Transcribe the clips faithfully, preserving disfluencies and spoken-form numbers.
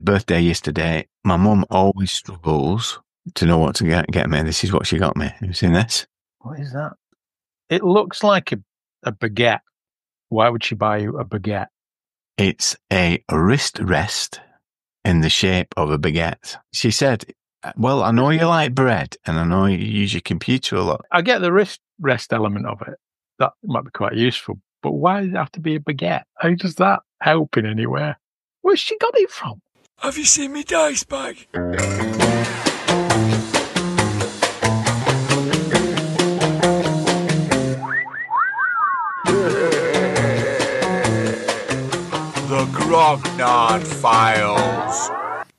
birthday yesterday. My mum always struggles to know what to get, get me. This is what she got me. Have you seen this? What is that? It looks like a, a baguette. Why would she buy you a baguette? It's a wrist rest in the shape of a baguette. She said, well, I know you like bread and I know you use your computer a lot. I get the wrist rest element of it. That might be quite useful. But why does it have to be a baguette? How does that help in anywhere? Where's she got it from? Have you seen me dice bag? The Grognard Files.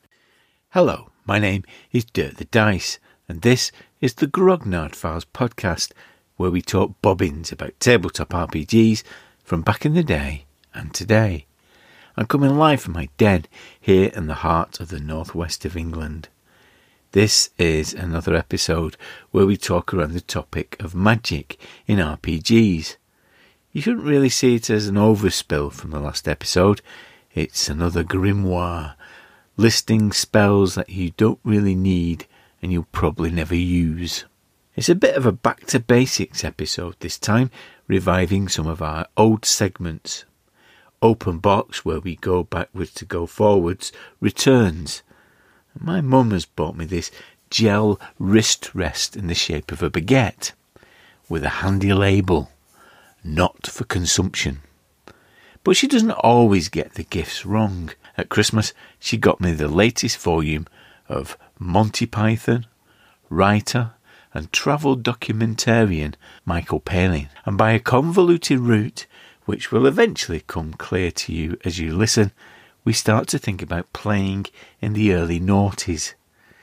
Hello, my name is Dirk the Dice, and this is the Grognard Files podcast, where we talk bobbins about tabletop R P Gs from back in the day and today. I'm coming live from my den here in the heart of the northwest of England. This is another episode where we talk around the topic of magic in R P Gs. You shouldn't really see it as an overspill from the last episode. It's another grimoire, listing spells that you don't really need and you'll probably never use. It's a bit of a back to basics episode this time, reviving some of our old segments. Open Box, where we go backwards to go forwards, returns. My mum has bought me this gel wrist rest in the shape of a baguette, with a handy label, not for consumption. But she doesn't always get the gifts wrong. At Christmas, she got me the latest volume of Monty Python, writer and travel documentarian Michael Palin. And by a convoluted route, which will eventually come clear to you as you listen, we start to think about playing in the early noughties,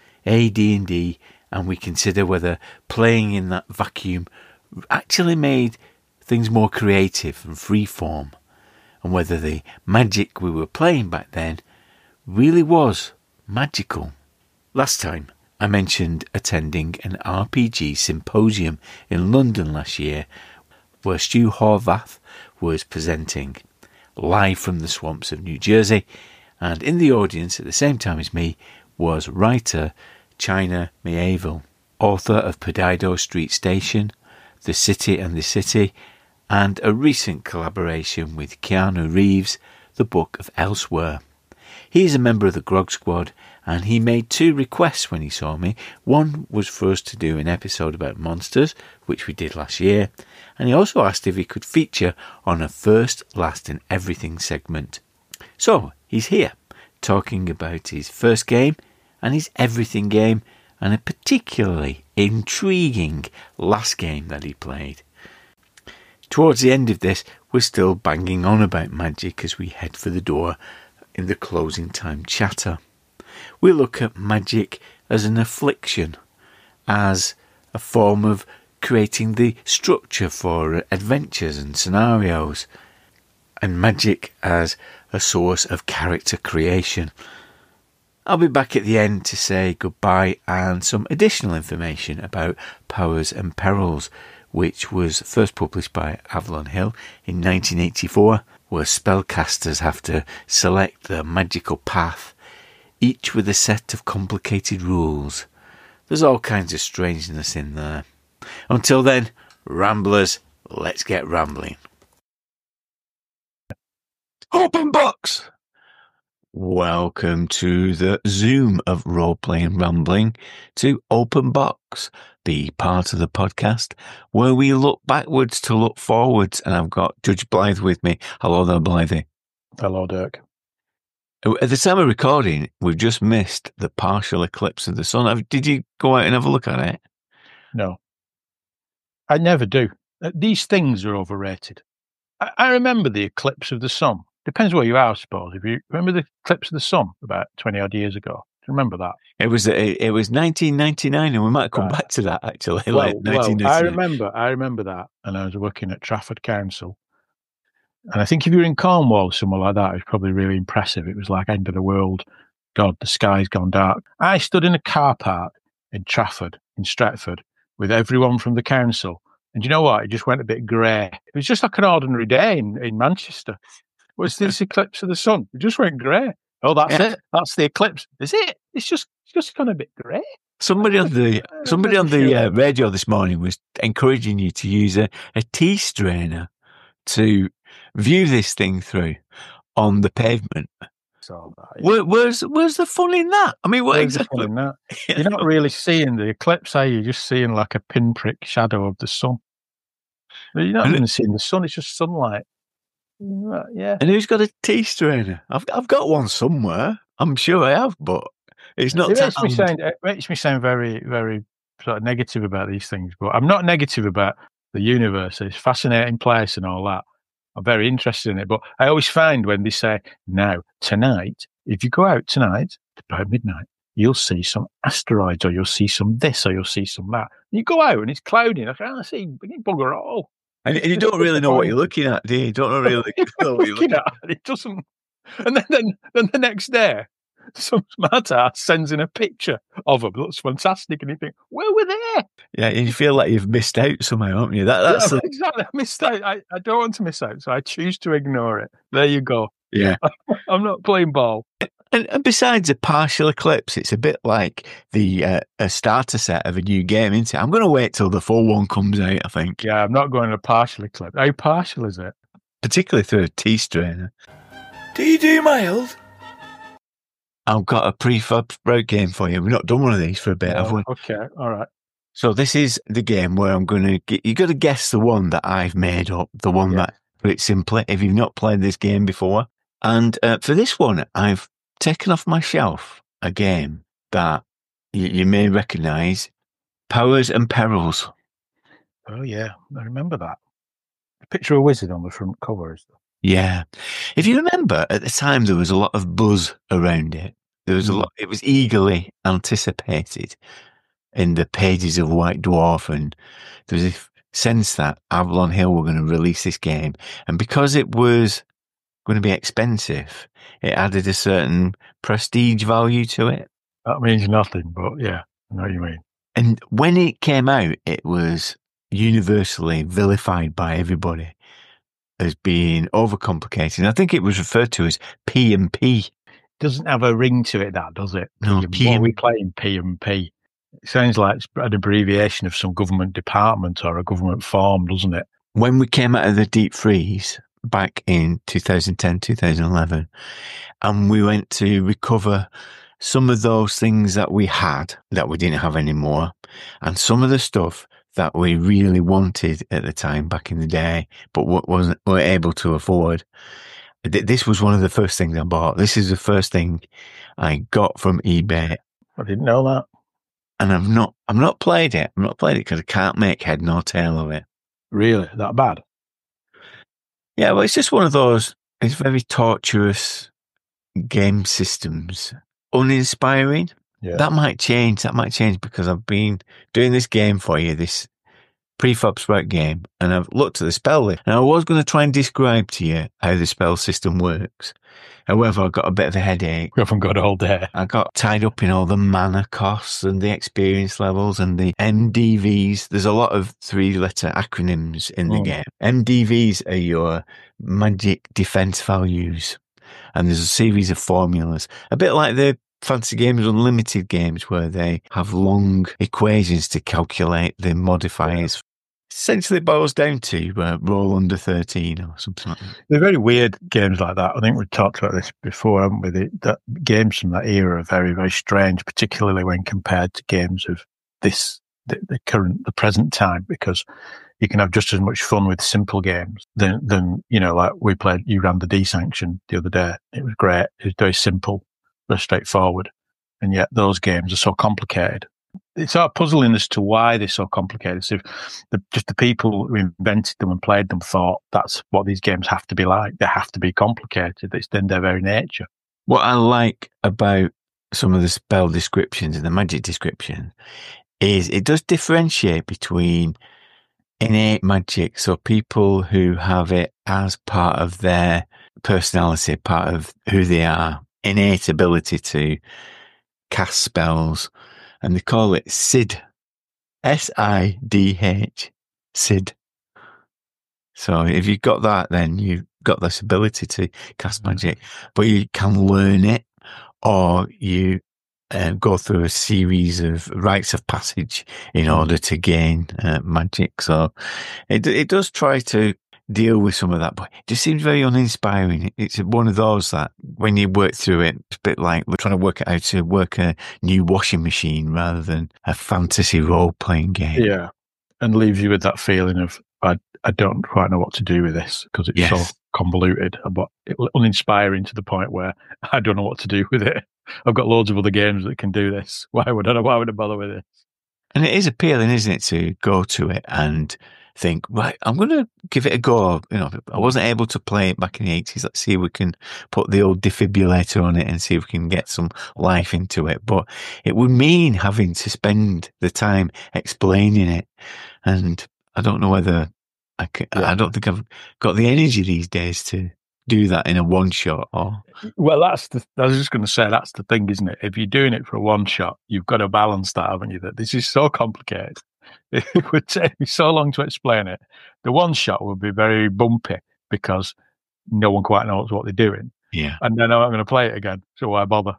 A D and D, and we consider whether playing in that vacuum actually made things more creative and freeform, and whether the magic we were playing back then really was magical. Last time, I mentioned attending an R P G symposium in London last year, where Stu Horvath was presenting live from the swamps of New Jersey, and in the audience at the same time as me was writer China Mieville, author of Perdido Street Station, The City and the City, and a recent collaboration with Keanu Reeves, The Book of Elsewhere. He is a member of the Grog Squad, and he made two requests when he saw me. One was for us to do an episode about monsters, which we did last year, and he also asked if he could feature on a first, last and everything segment. So, he's here, talking about his first game and his everything game, and a particularly intriguing last game that he played. Towards the end of this, we're still banging on about magic as we head for the door in the closing time chatter. We look at magic as an affliction, as a form of creating the structure for adventures and scenarios, and magic as a source of character creation. I'll be back at the end to say goodbye and some additional information about Powers and Perils, which was first published by Avalon Hill in nineteen eighty-four, where spellcasters have to select their magical path, each with a set of complicated rules. There's all kinds of strangeness in there. Until then, Ramblers, let's get rambling. Open Box! Welcome to the Zoom of role-playing rambling to Open Box, the part of the podcast where we look backwards to look forwards, and I've got Judge Blythe with me. Hello there, Blythe. Hello, Dirk. At the time of recording, we've just missed the partial eclipse of the sun. Did you go out and have a look at it? No. I never do. These things are overrated. I, I remember the eclipse of the sun. Depends where you are, I suppose. If you remember the eclipse of the sun about twenty odd years ago, do you remember that? It was it, it was nineteen ninety-nine, and we might come right. back to that actually. Well, like well, I remember, I remember that, and I was working at Trafford Council, and I think if you were in Cornwall or somewhere like that, it was probably really impressive. It was like end of the world. God, the sky's gone dark. I stood in a car park in Trafford, in Stratford, with everyone from the council, and you know what? It just went a bit grey. It was just like an ordinary day in, in Manchester. Was this eclipse of the sun? It just went grey. Oh, that's Yeah. it. That's the eclipse. Is it? It's just it's just gone a bit grey. Somebody on the somebody on the uh, radio this morning was encouraging you to use a, a tea strainer to view this thing through on the pavement. So, Where, where's where's the fun in that? I mean, what Where's the exactly? fun in that? You're not really seeing the eclipse, are you? You're just seeing like a pinprick shadow of the sun. But you're not And even seeing the sun. It's just sunlight. Yeah. And who's got a tea strainer? I've I've got one somewhere. I'm sure I have, but it's not. It makes me timed. sound. It makes me sound very, very sort of negative about these things. But I'm not negative about the universe. It's a fascinating place and all that. I'm very interested in it. But I always find when they say, "Now tonight, if you go out tonight about midnight, you'll see some asteroids, or you'll see some this, or you'll see some that." And you go out and it's cloudy, and I can't see bugger all. And, and you don't really know what you're looking at, do you? You don't really know what you're looking at. at. It doesn't. And then, then, then the next day, some smart ass sends in a picture of them. It looks fantastic, and you think, "Where were they?" Yeah, and you feel like you've missed out somehow, haven't you? That that's Yeah, the, exactly. I missed out. I, I don't want to miss out, so I choose to ignore it. There you go. yeah. I'm not playing ball. And, and besides a partial eclipse, it's a bit like the uh, a starter set of a new game, isn't it? I'm going to wait till the full one comes out, I think. Yeah, I'm not going to partial eclipse. How partial is it? Particularly through a tea strainer. Do you do mild? I've got a prefab sprout game for you. We've not done one of these for a bit, have we? Okay, all right. So this is the game where I'm going to get, you got to guess the one that I've made up, the one Yeah. that, put it simply, if you've not played this game before. And uh, for this one, I've taken off my shelf a game that you, you may recognise, Powers and Perils. Oh yeah, I remember that. A picture of a wizard on the front cover. Is Yeah. If you remember, at the time, there was a lot of buzz around it. There was a Mm. lot, it was eagerly anticipated in the pages of White Dwarf, and there was a sense that Avalon Hill were going to release this game. And because it was going to be expensive, it added a certain prestige value to it. that means nothing, but yeah, I know what you mean. And when it came out, it was universally vilified by everybody as being overcomplicated. I think it was referred to as P and P. Doesn't have a ring to it, that does it? No, What P are and we playing P and P? It sounds like it's an abbreviation of some government department or a government form, doesn't it? When we came out of the deep freeze back in two thousand ten, two thousand eleven, and we went to recover some of those things that we had that we didn't have anymore, and some of the stuff that we really wanted at the time back in the day, but wasn't weren't able to afford. This was one of the first things I bought. This is the first thing I got from eBay, I didn't know that. and I've not I've not played it. I've not played it because I can't make head nor tail of it. Really? That bad? Yeah, well, it's just one of those. It's very torturous game systems, uninspiring. Yeah. That might change. That might change because I've been doing this game for you, this prefab sprout game, and I've looked at the spell list. And I was going to try and describe to you how the spell system works. However, I got a bit of a headache. We haven't got all day. I got tied up in all the mana costs and the experience levels and the M D Vs. There's a lot of three-letter acronyms in the Mm. game. M D Vs are your magic defense values, and there's a series of formulas, a bit like the Fantasy Games Unlimited games where they have long equations to calculate the modifiers. Essentially, it boils down to uh, roll under thirteen or something like that. They're very weird games like that. I think we've talked about this before, haven't we? The, that games from that era are very, very strange, particularly when compared to games of this, the, the current, the present time, because you can have just as much fun with simple games than, than you know, like we played, you ran the D-Sanction the other day. It was great. It was very simple, very straightforward. And yet those games are so complicated. It's sort of puzzling as to why they're so complicated. So if the, just the people who invented them and played them thought that's what these games have to be like. They have to be complicated. It's in their very nature. What I like about some of the spell descriptions and the magic description is it does differentiate between innate magic, so people who have it as part of their personality, part of who they are, innate ability to cast spells, and they call it S I D, S I D H, S I D. So if you've got that, then you've got this ability to cast magic, but you can learn it. or you uh, go through a series of rites of passage in order to gain uh, magic. So it it does try to deal with some of that, but it just seems very uninspiring. It's one of those that when you work through it, it's a bit like we're trying to work out how to work a new washing machine rather than a fantasy role-playing game. Yeah, and leaves you with that feeling of, I, I don't quite know what to do with this because it's Yes. so convoluted, but uninspiring to the point where I don't know what to do with it. I've got loads of other games that can do this. Why would I, why would I bother with it? And it is appealing, isn't it, to go to it and think, right, I'm going to give it a go. You know, I wasn't able to play it back in the eighties. Let's see if we can put the old defibrillator on it and see if we can get some life into it. But it would mean having to spend the time explaining it. And I don't know whether I can, Yeah. I don't think I've got the energy these days to do that in a one shot. Or Well, that's the, I was just going to say, that's the thing, isn't it? If you're doing it for a one shot, you've got to balance that, haven't you? That this is so complicated. It would take me so long to explain it. The one shot would be very bumpy because no one quite knows what they're doing. yeah. And then I'm going to play it again. So why bother?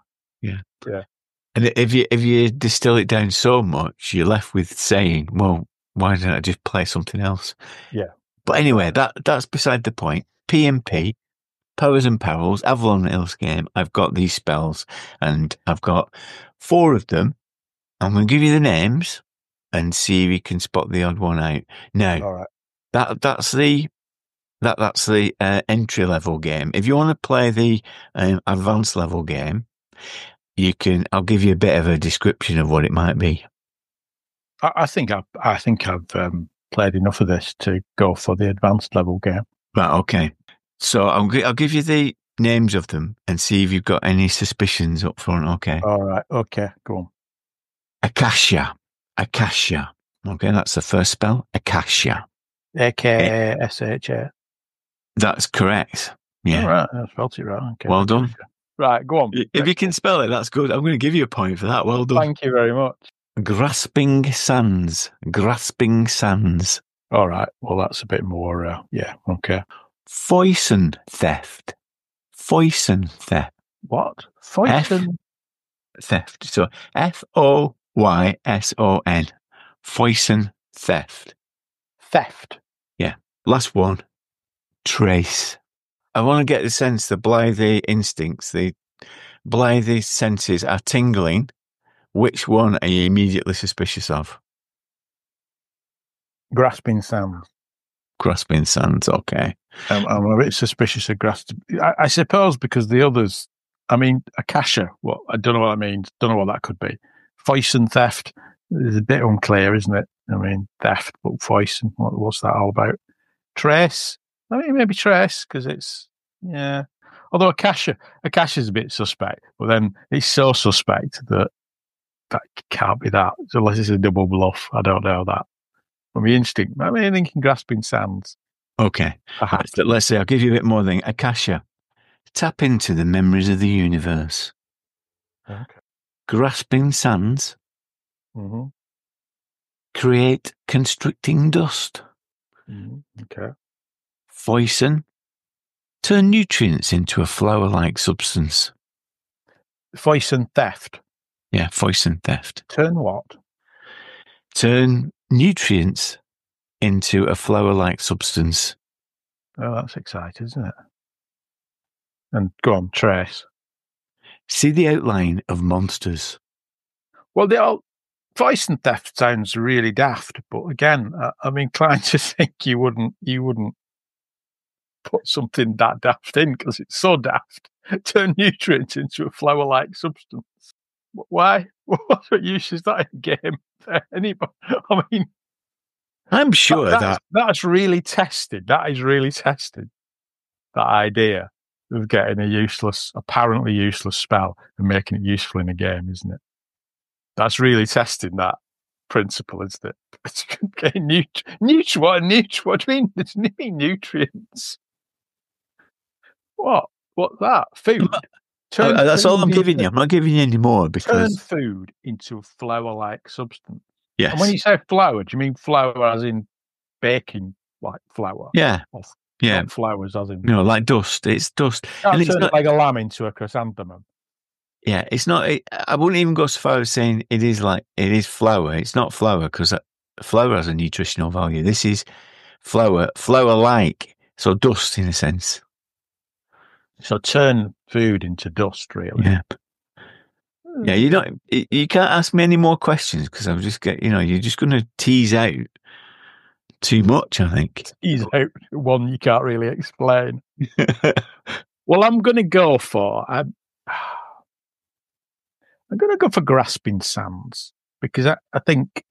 And if you, if you distill it down so much, you're left with saying, well, why didn't I just play something else? Yeah. But anyway, that, that's beside the point. P M P, Powers and Perils, Avalon Hills game. I've got these spells and I've got four of them. I'm going to give you the names and see if you can spot the odd one out. Now, All right. that, that's the, that, that's the uh, entry level game. If you want to play the um, advanced level game, you can, I'll give you a bit of a description of what it might be. I, I think I've, I think I've um, played enough of this to go for the advanced level game. Right, okay. So I'll, gi- I'll give you the names of them and see if you've got any suspicions up front, okay? All right. Okay. Go on. Acacia. Acacia. Okay, that's the first spell. Acacia. A K A S H A. That's correct. Yeah. All right. I spelled it right. Okay. Well done. Right. Go on. If you can spell it, that's good. I'm going to give you a point for that. Well done. Thank you very much. Grasping Sands. Grasping Sands. All right. Well, that's a bit more. Uh, yeah. Okay. Foyson Theft. Foyson Theft. What? Foyson? Theft. So F O Y S O N. Foyson Theft. Theft. Last one. Trace. I want to get the sense the blithe instincts, the blithe senses are tingling. Which one are you immediately suspicious of? Grasping Sands. Grasping Sands, okay. I'm, I'm a bit suspicious of grasp. I, I suppose because the others, I mean, Akasha, what, I don't know what that means. Don't know what that could be. Foyson Theft is a bit unclear, isn't it? I mean, theft, but Foyson, what, what's that all about? Trace. I mean, maybe Trace, because it's, yeah. Although Akasha, Akasha's a bit suspect, but then it's so suspect that that can't be that. Unless it's a double bluff. I don't know that. From the instinct, I mean, thinking Grasping Sands. Okay. Perhaps. Let's, let's say I'll give you a bit more than Akasha. Tap into the memories of the universe. Okay. Grasping Sands. Mm-hmm. Create constricting dust. Mm-hmm. Okay. Foyson. Turn nutrients into a flower-like substance. Foyson Theft. Yeah, Foyson Theft. Turn what? Turn nutrients into a flower-like substance. Oh, that's exciting, isn't it? And go on, Trace. See the outline of monsters. Well, the old Foyson Theft sounds really daft, but again, uh, I'm inclined to think you wouldn't, you wouldn't put something that daft in because it's so daft. Turn nutrients into a flower-like substance. Why? What use is that in a game for anybody? I mean, I'm sure that, that... that's, that's really tested. That is really tested. That idea of getting a useless, apparently useless spell and making it useful in a game, isn't it? That's really testing that principle, isn't it? It's getting nut- nut- what, nut- what do you mean? It's mean nutrients. What? What's that? Food. Uh, that's all I'm food giving into- you. I'm not giving you any more Turn because... food into a flour-like substance. Yes. And when you say flour, do you mean flour as in baking, like flour? Yeah. Or Yeah. not flowers as in... No, like dust. It's dust. Can't And it's turn not... like a lamb into a chrysanthemum. Yeah, it's not. It, I wouldn't even go so far as saying it is like it is flour. It's not flour because flour has a nutritional value. This is flour, flour-like, so dust in a sense. So turn food into dust, really. Yeah, yeah. You don't. You can't ask me any more questions because I'm just get. You know, you're just going to tease out too much. I think tease out one you can't really explain. Well, I'm going to go for. I'm, I'm going to go for grasping sands because I, I think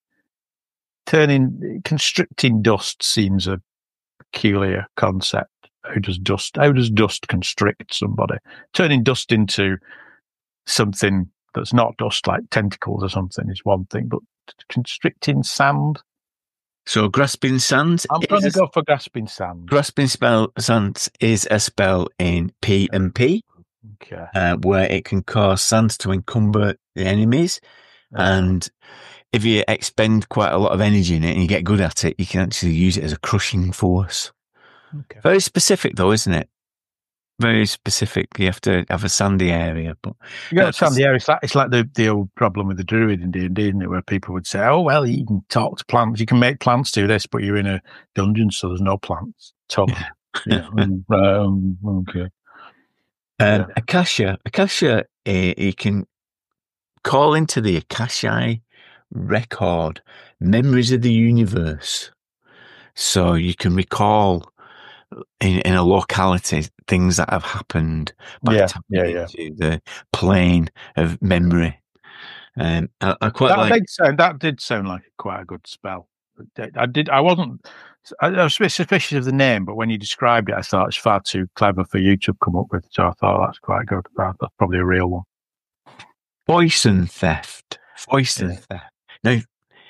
turning constricting dust seems a peculiar concept. How does dust? How does dust constrict somebody? Turning dust into something that's not dust, like tentacles or something, is one thing, but constricting sand. So grasping sands. I'm going to go for grasping sands. Grasping spell sands is a spell in P and P. Okay. Uh, where it can cause sands to encumber the enemies, okay. And if you expend quite a lot of energy in it and you get good at it, you can actually use it as a crushing force. Okay. Very specific, though, isn't it? Very specific. You have to have a sandy area, but you got a sandy area. It's like it's like the, the old problem with the druid in D and D, isn't it? Where people would say, "Oh, well, you can talk to plants, you can make plants do this, but you're in a dungeon, so there's no plants." Totally. Yeah. um, okay. Um, yeah. Akasha, Akasha, uh, you can call into the Akasha record memories of the universe. So you can recall in, in a locality things that have happened by yeah, tapping yeah, yeah. into the plane of memory. Um, I, I quite that like did sound, that did sound like quite a good spell. I did. I wasn't. I was a bit suspicious of the name, but when you described it, I thought it's far too clever for you to come up with. So I thought that's quite good. That's probably a real one. Poison theft. Poison yeah. theft. Now,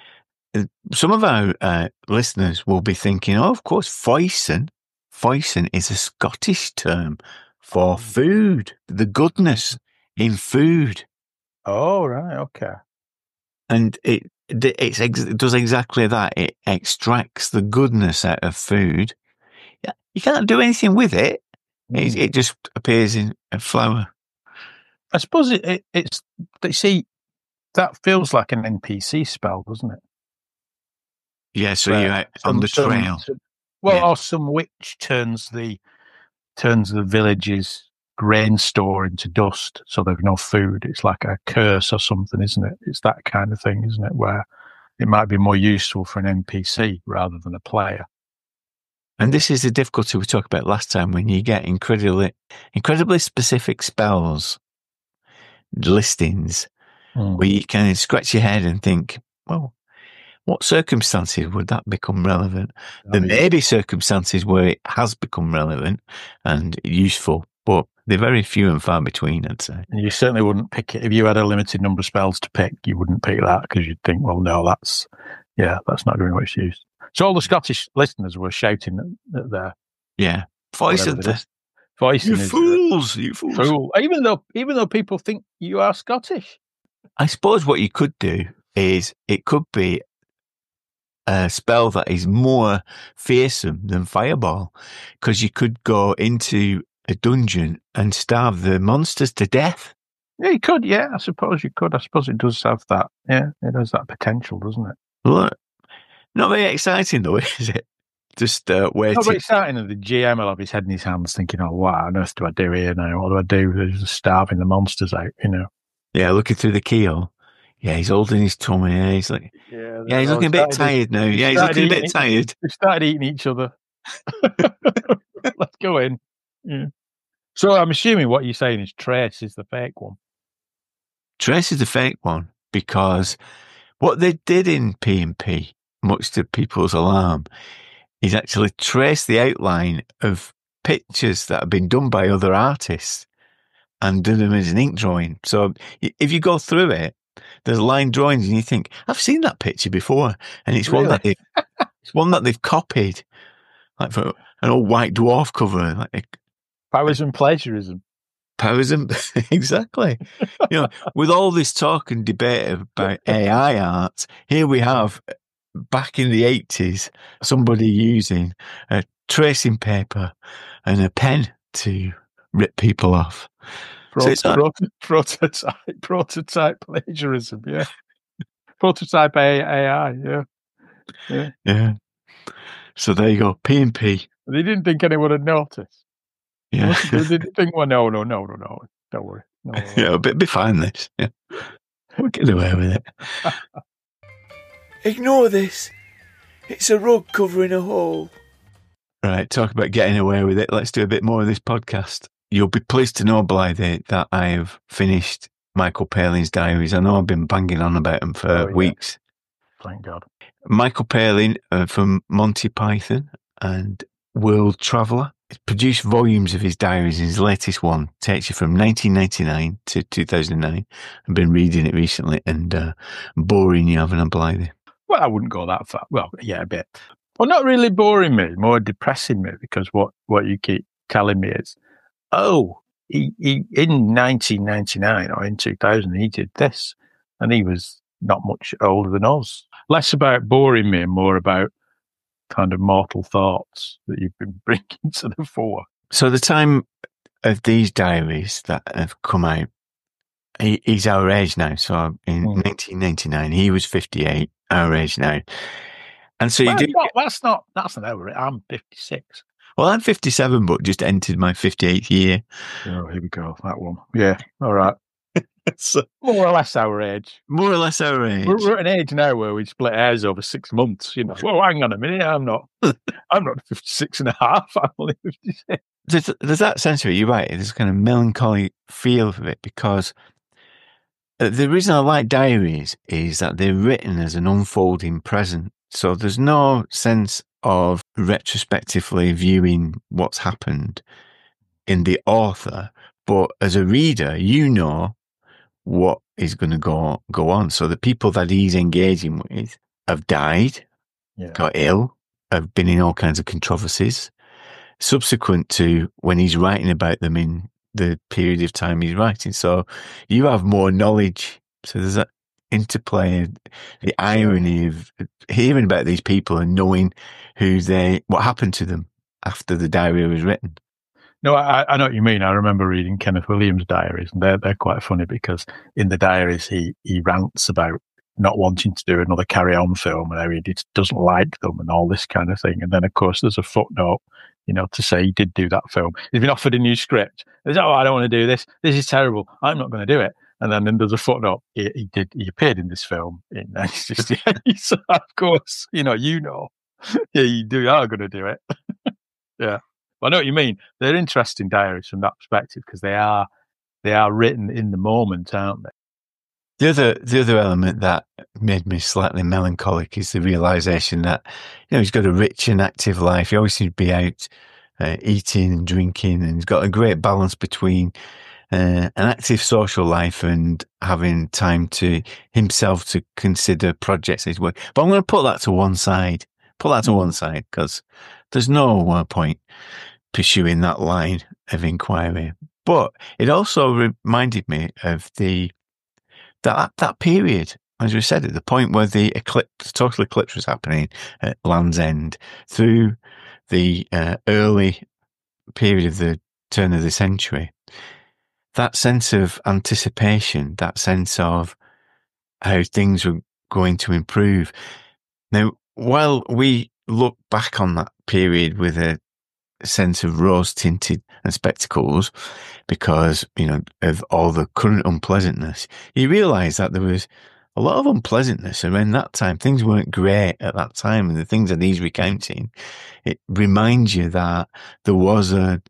some of our uh, listeners will be thinking, "Oh, of course, foison. Foison is a Scottish term for food. The goodness in food." Oh, right, okay. And it it's, it does exactly that. It extracts the goodness out of food. You can't do anything with it. Mm. It, it just appears in a flour. I suppose it, it, it's, you see, that feels like an N P C spell, doesn't it? Yeah, so Where you're out some, on the trail. Some, well, yeah. Or some witch turns the turns the village's grain store into dust, so there's no food. It's like a curse or something, isn't it? It's that kind of thing, isn't it? Where it might be more useful for an N P C rather than a player. And this is the difficulty we talked about last time when you get incredibly, incredibly specific spells listings mm. where you kind of scratch your head and think, well, what circumstances would that become relevant? Oh, there may be circumstances where it has become relevant and useful, but they're very few and far between, I'd say. And you certainly wouldn't pick it. If you had a limited number of spells to pick, you wouldn't pick that because you'd think, well, no, that's, yeah, that's not going to be much use. So all the Scottish listeners were shouting at, at their... Yeah. Voice of the... Voice you fools, you fools. Fool. Even though, even though people think you are Scottish. I suppose what you could do is it could be a spell that is more fearsome than Fireball, because you could go into a dungeon and starve the monsters to death. Yeah, you could. Yeah, I suppose you could. I suppose it does have that. Yeah, it has that potential, doesn't it? Look, not very exciting though, is it? Just uh, waiting. Not very exciting. And the G M will have his head in his hands, thinking, "Oh, what on earth do I do here now? What do I do? They're just starving the monsters out, you know." Yeah, looking through the keyhole. Yeah, he's holding his tummy. Yeah, he's like, yeah, yeah he's looking a bit tired now. Yeah, he's looking a bit tired. They started eating each other. Let's go in. Yeah. So I'm assuming what you're saying is Trace is the fake one. Trace is the fake one because what they did in P and P, much to people's alarm, is actually trace the outline of pictures that have been done by other artists and do them as an ink drawing. So if you go through it, there's line drawings and you think, I've seen that picture before. And it's really? one that they've, it's one that they've copied, like for an old white dwarf cover. Like Powers and plagiarism. Powers and, exactly. You know, with all this talk and debate about A I art, here we have, back in the eighties, somebody using a tracing paper and a pen to rip people off. Pro- So it's not- proto- prototype, prototype plagiarism, yeah. Prototype A I, yeah. Yeah. Yeah. So there you go. P and P. They didn't think anyone would notice. Yeah. They didn't think, well, no, no, no, no, no. Don't worry. No, no, no. Yeah, it'll be, be fine, this. Yeah. We'll get away with it. Ignore this. It's a rug covering a hole. Right, talk about getting away with it. Let's do a bit more of this podcast. You'll be pleased to know, Blythe, that I have finished Michael Palin's diaries. I know I've been banging on about them for Oh, yeah. weeks. Thank God. Michael Palin uh, from Monty Python and World Traveller produced volumes of his diaries. His latest one takes you from nineteen ninety-nine to two thousand nine. I've been reading it recently and uh, boring you, haven't I, Blythe? Well, I wouldn't go that far. Well, yeah, a bit. Well, not really boring me, more depressing me, because what, what you keep telling me is, oh, he, he in nineteen ninety-nine or in two thousand, he did this, and he was not much older than us. Less about boring me and more about kind of mortal thoughts that you've been bringing to the fore. So the time of these diaries that have come out, he, he's our age now. So in Mm. nineteen ninety-nine, he was fifty-eight, our age now. And so you Well, do. not- that's not, that's not over it. I'm fifty-six. Well, I'm fifty-seven, but just entered my fifty-eighth year. Oh, here we go. That one. Yeah. All right. So More or less our age. more or less our age. We're, we're at an age now where we split hairs over six months. You know, well, hang on a minute. I'm not, I'm not fifty-six and a half. I'm only fifty-six. There's, there's that sense of it. You're right. There's a kind of melancholy feel of it because uh, the reason I like diaries is that they're written as an unfolding present. So there's no sense of retrospectively viewing what's happened in the author, but as a reader, you know what is going to go go on. So the people that he's engaging with have died, Yeah. got ill, have been in all kinds of controversies. Subsequent to when he's writing about them in the period of time he's writing. So you have more knowledge. So there's that interplay, the irony of hearing about these people and knowing who they, what happened to them after the diary was written. No, I, I know what you mean. I remember reading Kenneth Williams' diaries, and they're they're quite funny because in the diaries he he rants about not wanting to do another Carry On film and how he did, doesn't like them and all this kind of thing. And then of course there's a footnote, you know, to say he did do that film. He's been offered a new script. He's oh, I don't want to do this. This is terrible. I'm not going to do it. And then, then there's a footnote. He, he did. He appeared in this film in nineteen sixty-eight. So of course, you know, you know, yeah, you do. You are going to do it. Yeah. Well, I know what you mean. They're interesting diaries from that perspective because they are they are written in the moment, aren't they? The other, the other element that made me slightly melancholic is the realization that, you know, he's got a rich and active life. He always seems to be out uh, eating and drinking, and he's got a great balance between uh, an active social life and having time to himself to consider projects he's working. But I'm going to put that to one side. Put that to one side because there's no uh, point pursuing that line of inquiry. But it also reminded me of the that that period, as we said, at the point where the eclipse, the total eclipse was happening at Land's End, through the uh, early period of the turn of the century. That sense of anticipation, that sense of how things were going to improve. Now, while we look back on that period with a sense of rose-tinted and spectacles because, you know, of all the current unpleasantness, you realise that there was a lot of unpleasantness around that time. Things weren't great at that time, and the things that he's recounting, it reminds you that there was a,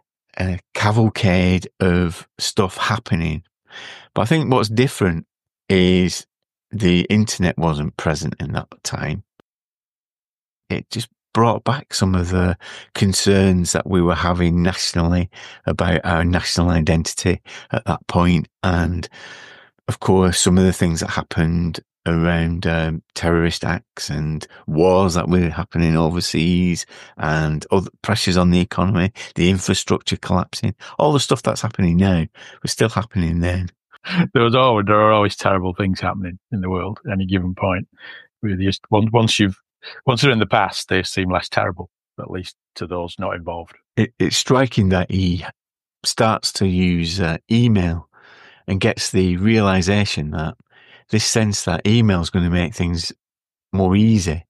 a cavalcade of stuff happening. But I think what's different is the internet wasn't present in that time. It just brought back some of the concerns that we were having nationally about our national identity at that point. And of course, some of the things that happened around um, terrorist acts and wars that were happening overseas and other pressures on the economy, the infrastructure collapsing, all the stuff that's happening now was still happening then. There was always, there are always terrible things happening in the world at any given point. Really, just once, once you've Once they're in the past, they seem less terrible, at least to those not involved. It, it's striking that he starts to use uh, email and gets the realization that this sense that email is going to make things more easy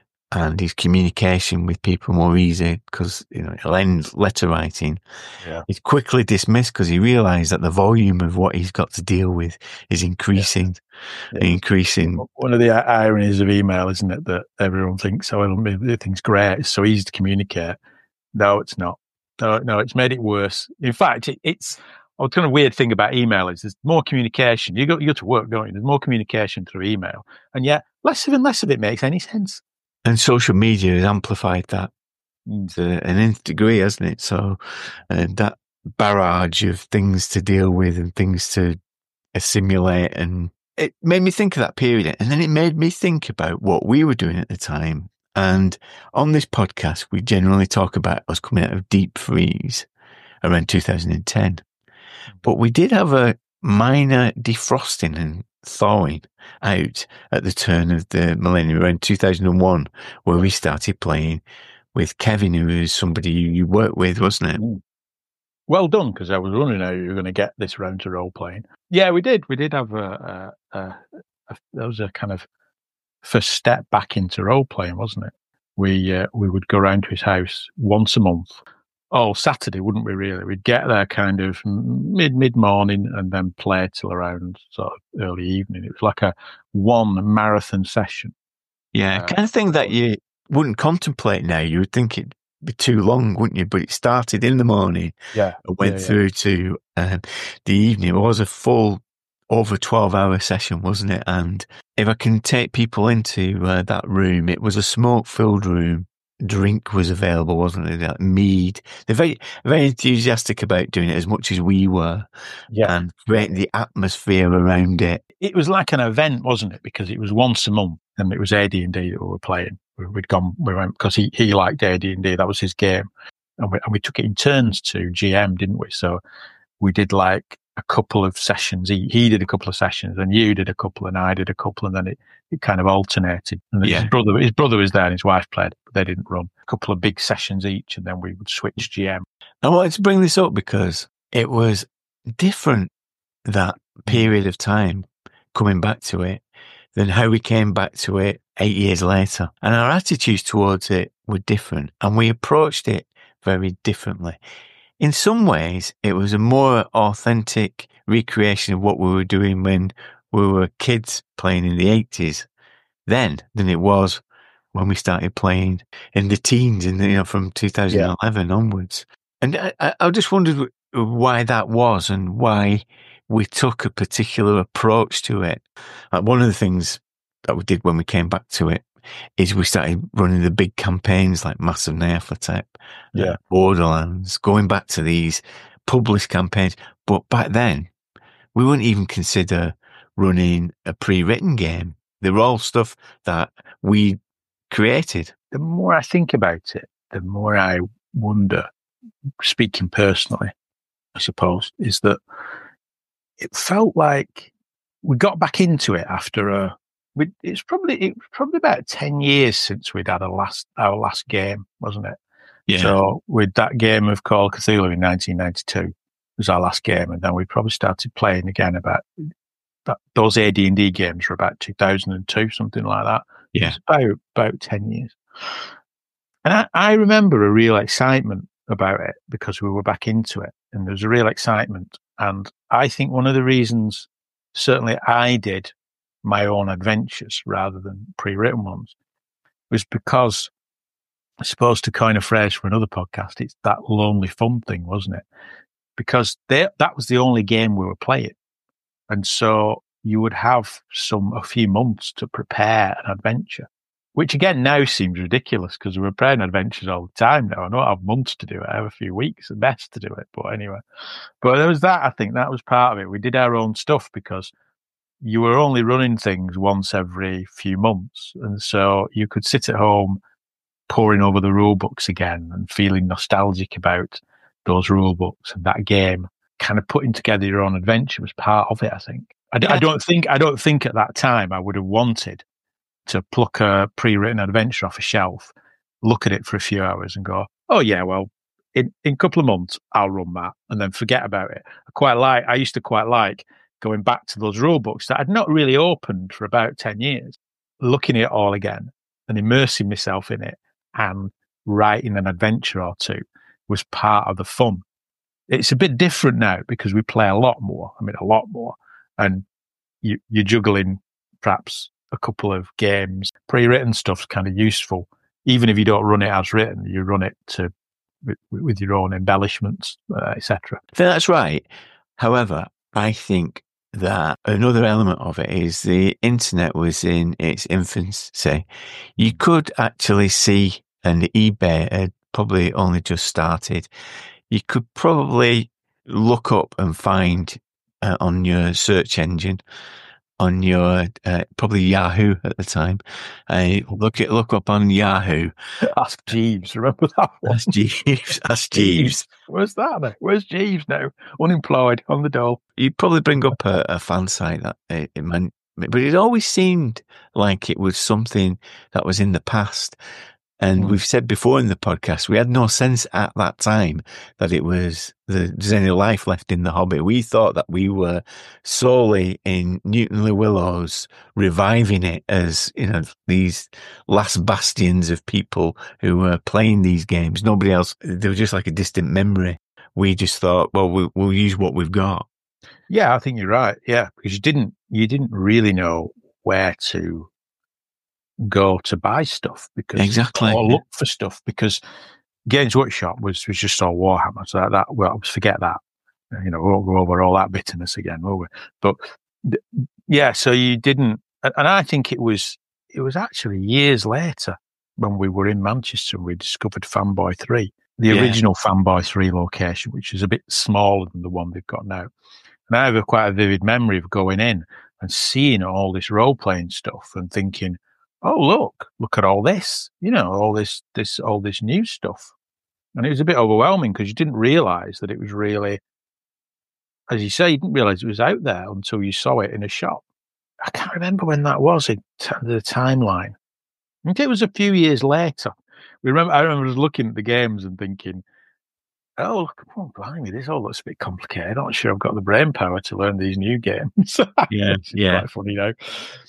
and his communication with people more easy because, you know, it'll end letter writing. Yeah. He's quickly dismissed because he realised that the volume of what he's got to deal with is increasing, Yeah. Yeah. increasing. One of the ironies of email, isn't it, that everyone thinks, oh, everything's great, it's so easy to communicate. No, it's not. No, no, it's made it worse. In fact, it, it's a kind of weird thing about email is there's more communication. You go, you go to work, don't you? There's more communication through email, and yet less and less of it makes any sense. And social media has amplified that Mm. to an nth degree, hasn't it? So uh, that barrage of things to deal with and things to assimilate, and it made me think of that period. And then it made me think about what we were doing at the time. And on this podcast, we generally talk about us coming out of deep freeze around two thousand ten. But we did have a minor defrosting and thawing out at the turn of the millennium around two thousand one, where we started playing with Kevin, who was somebody you worked with, wasn't it? Mm. Well done, because I was wondering how you were going to get this round to role playing. Yeah, we did. We did have a, a, a, a that was a kind of first step back into role playing, wasn't it? We uh, we would go round to his house once a month. Oh, Saturday, wouldn't we? Really, we'd get there kind of mid mid morning and then play till around sort of early evening. It was like a one marathon session. Yeah, Uh, kind of thing that you wouldn't contemplate now. You would think it'd be too long, wouldn't you? But it started in the morning. Yeah, and went yeah, yeah. through to um, the evening. It was a full over twelve hour session, wasn't it? And if I can take people into uh, that room, it was a smoke filled room. Drink was available, wasn't it? Like mead. They're very, very enthusiastic about doing it as much as we were. Yeah. And creating the atmosphere around it. It was like an event, wasn't it? Because it was once a month, and it was A D and D that we were playing. We'd gone, we went because he, he liked A D and D. That was his game, and we and we took it in turns to G M, didn't we? So we did like a couple of sessions. He he did a couple of sessions, and you did a couple, and I did a couple, and then it, it kind of alternated. And Yeah. his brother his brother was there, and his wife played, but they didn't run. A couple of big sessions each, and then we would switch G M. I wanted to bring this up because it was different that period of time coming back to it than how we came back to it eight years later. And our attitudes towards it were different, and we approached it very differently. In some ways, it was a more authentic recreation of what we were doing when we were kids playing in the eighties then than it was when we started playing in the teens, in the, you know, from two thousand eleven yeah. onwards. And I, I just wondered why that was and why we took a particular approach to it. Like one of the things that we did when we came back to it is we started running the big campaigns like Massive Nyarlathotep, yeah. uh, Borderlands, going back to these published campaigns. But back then, we wouldn't even consider running a pre-written game. They were all stuff that we created. The more I think about it, the more I wonder, speaking personally, I suppose, is that it felt like we got back into it after a. We, it's probably it was probably about ten years since we'd had a last our last game, wasn't it? Yeah. So with that game of Call of Cthulhu in nineteen ninety-two was our last game, and then we probably started playing again about that. Those A D and D games were about two thousand two, something like that. Yeah, it's about about ten years. And I, I remember a real excitement about it because we were back into it, and there was a real excitement. And I think one of the reasons, certainly I did my own adventures rather than pre-written ones, was because, I suppose to coin a phrase for another podcast, it's that lonely fun thing, wasn't it? Because they, that was the only game we were playing. And so you would have some, a few months to prepare an adventure, which again now seems ridiculous because we're preparing adventures all the time now. I don't have months to do it. I have a few weeks at best to do it. But anyway, but there was that, I think that was part of it. We did our own stuff because you were only running things once every few months. And so you could sit at home poring over the rule books again and feeling nostalgic about those rule books and that game. Kind of putting together your own adventure was part of it, I think. I, yeah. I don't think I don't think at that time I would have wanted to pluck a pre-written adventure off a shelf, look at it for a few hours and go, oh yeah, well, in, in a couple of months, I'll run that and then forget about it. I quite like, I used to quite like going back to those rule books that I'd not really opened for about ten years, looking at it all again and immersing myself in it and writing an adventure or two was part of the fun. It's a bit different now because we play a lot more. I mean, a lot more. And you, you're juggling perhaps a couple of games. Pre-written stuff's kind of useful. Even if you don't run it as written, you run it to with, with your own embellishments, uh, et cetera. I think that's right. However, I think that another element of it is the internet was in its infancy. You could actually see, and eBay had probably only just started, you could probably look up and find uh, on your search engine, on your uh, probably Yahoo at the time. Uh, look it, look up on Yahoo. Ask Jeeves. Remember that one? Ask Jeeves. Ask Jeeves. Where's that now? Where's Jeeves now? Unemployed on the dole. You'd probably bring up a, a fan site that it, it meant, but it always seemed like it was something that was in the past. And mm. we've said before in the podcast, we had no sense at that time that it was the, there's any life left in the hobby. We thought that we were solely in Newton Llewellow's reviving it as, you know, these last bastions of people who were playing these games. Nobody else, they were just like a distant memory. We just thought, well, we, we'll use what we've got. Yeah, I think you're right. Yeah, because you didn't, you didn't really know where to go to buy stuff because exactly or look for stuff because Games Workshop was was just all Warhammer. So that, that well, forget that. You know, we won't go over all that bitterness again, will we? But yeah, so you didn't, and I think it was it was actually years later when we were in Manchester and we discovered Fanboy three, the yeah. original Fanboy three location, which is a bit smaller than the one they've got now. And I have a quite a vivid memory of going in and seeing all this role playing stuff and thinking, oh, look, look at all this, you know, all this, this, all this new stuff. And it was a bit overwhelming because you didn't realize that it was really, as you say, you didn't realize it was out there until you saw it in a shop. I can't remember when that was in t- the timeline. I think it was a few years later. We remember, I remember just looking at the games and thinking, oh, look, oh, blimey, this all looks a bit complicated. I'm not sure I've got the brain power to learn these new games. Yeah, it's yeah. quite funny, you know.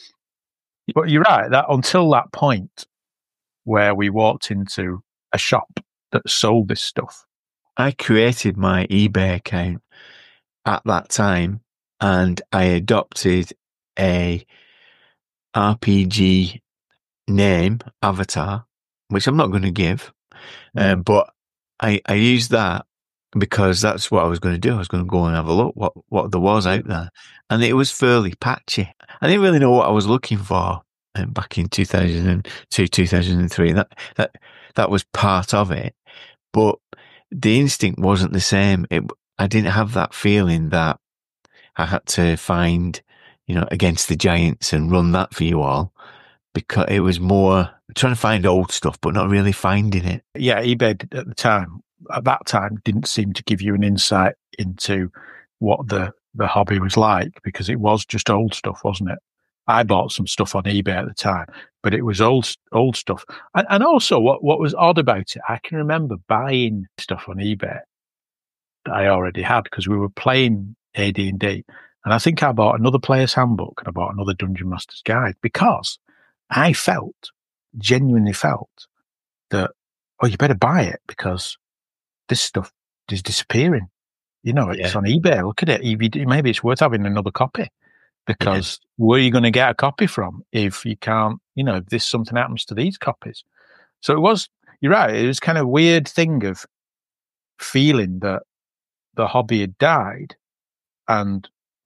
But you're right, that until that point where we walked into a shop that sold this stuff. I created my eBay account at that time and I adopted a R P G name, avatar, which I'm not going to give, mm. um, but I, I used that because that's what I was going to do. I was going to go and have a look what, what there was out there. And it was fairly patchy. I didn't really know what I was looking for um, back in two thousand two, two thousand three. That, that, that was part of it. But the instinct wasn't the same. It, I didn't have that feeling that I had to find, you know, Against the Giants and run that for you all, because it was more trying to find old stuff, but not really finding it. Yeah, eBay at the time, at that time, didn't seem to give you an insight into what the, the hobby was like, because it was just old stuff, wasn't it? I bought some stuff on eBay at the time, but it was old old stuff. And, and also, what, what was odd about it, I can remember buying stuff on eBay that I already had, because we were playing A D and D, and I think I bought another Player's Handbook and I bought another Dungeon Master's Guide, because I felt, genuinely felt, that, oh, you better buy it because this stuff is disappearing. You know, it's yeah. on eBay. Look at it. Maybe it's worth having another copy, because yeah. where are you going to get a copy from if you can't, you know, if this something happens to these copies? So it was, you're right, it was kind of a weird thing of feeling that the hobby had died and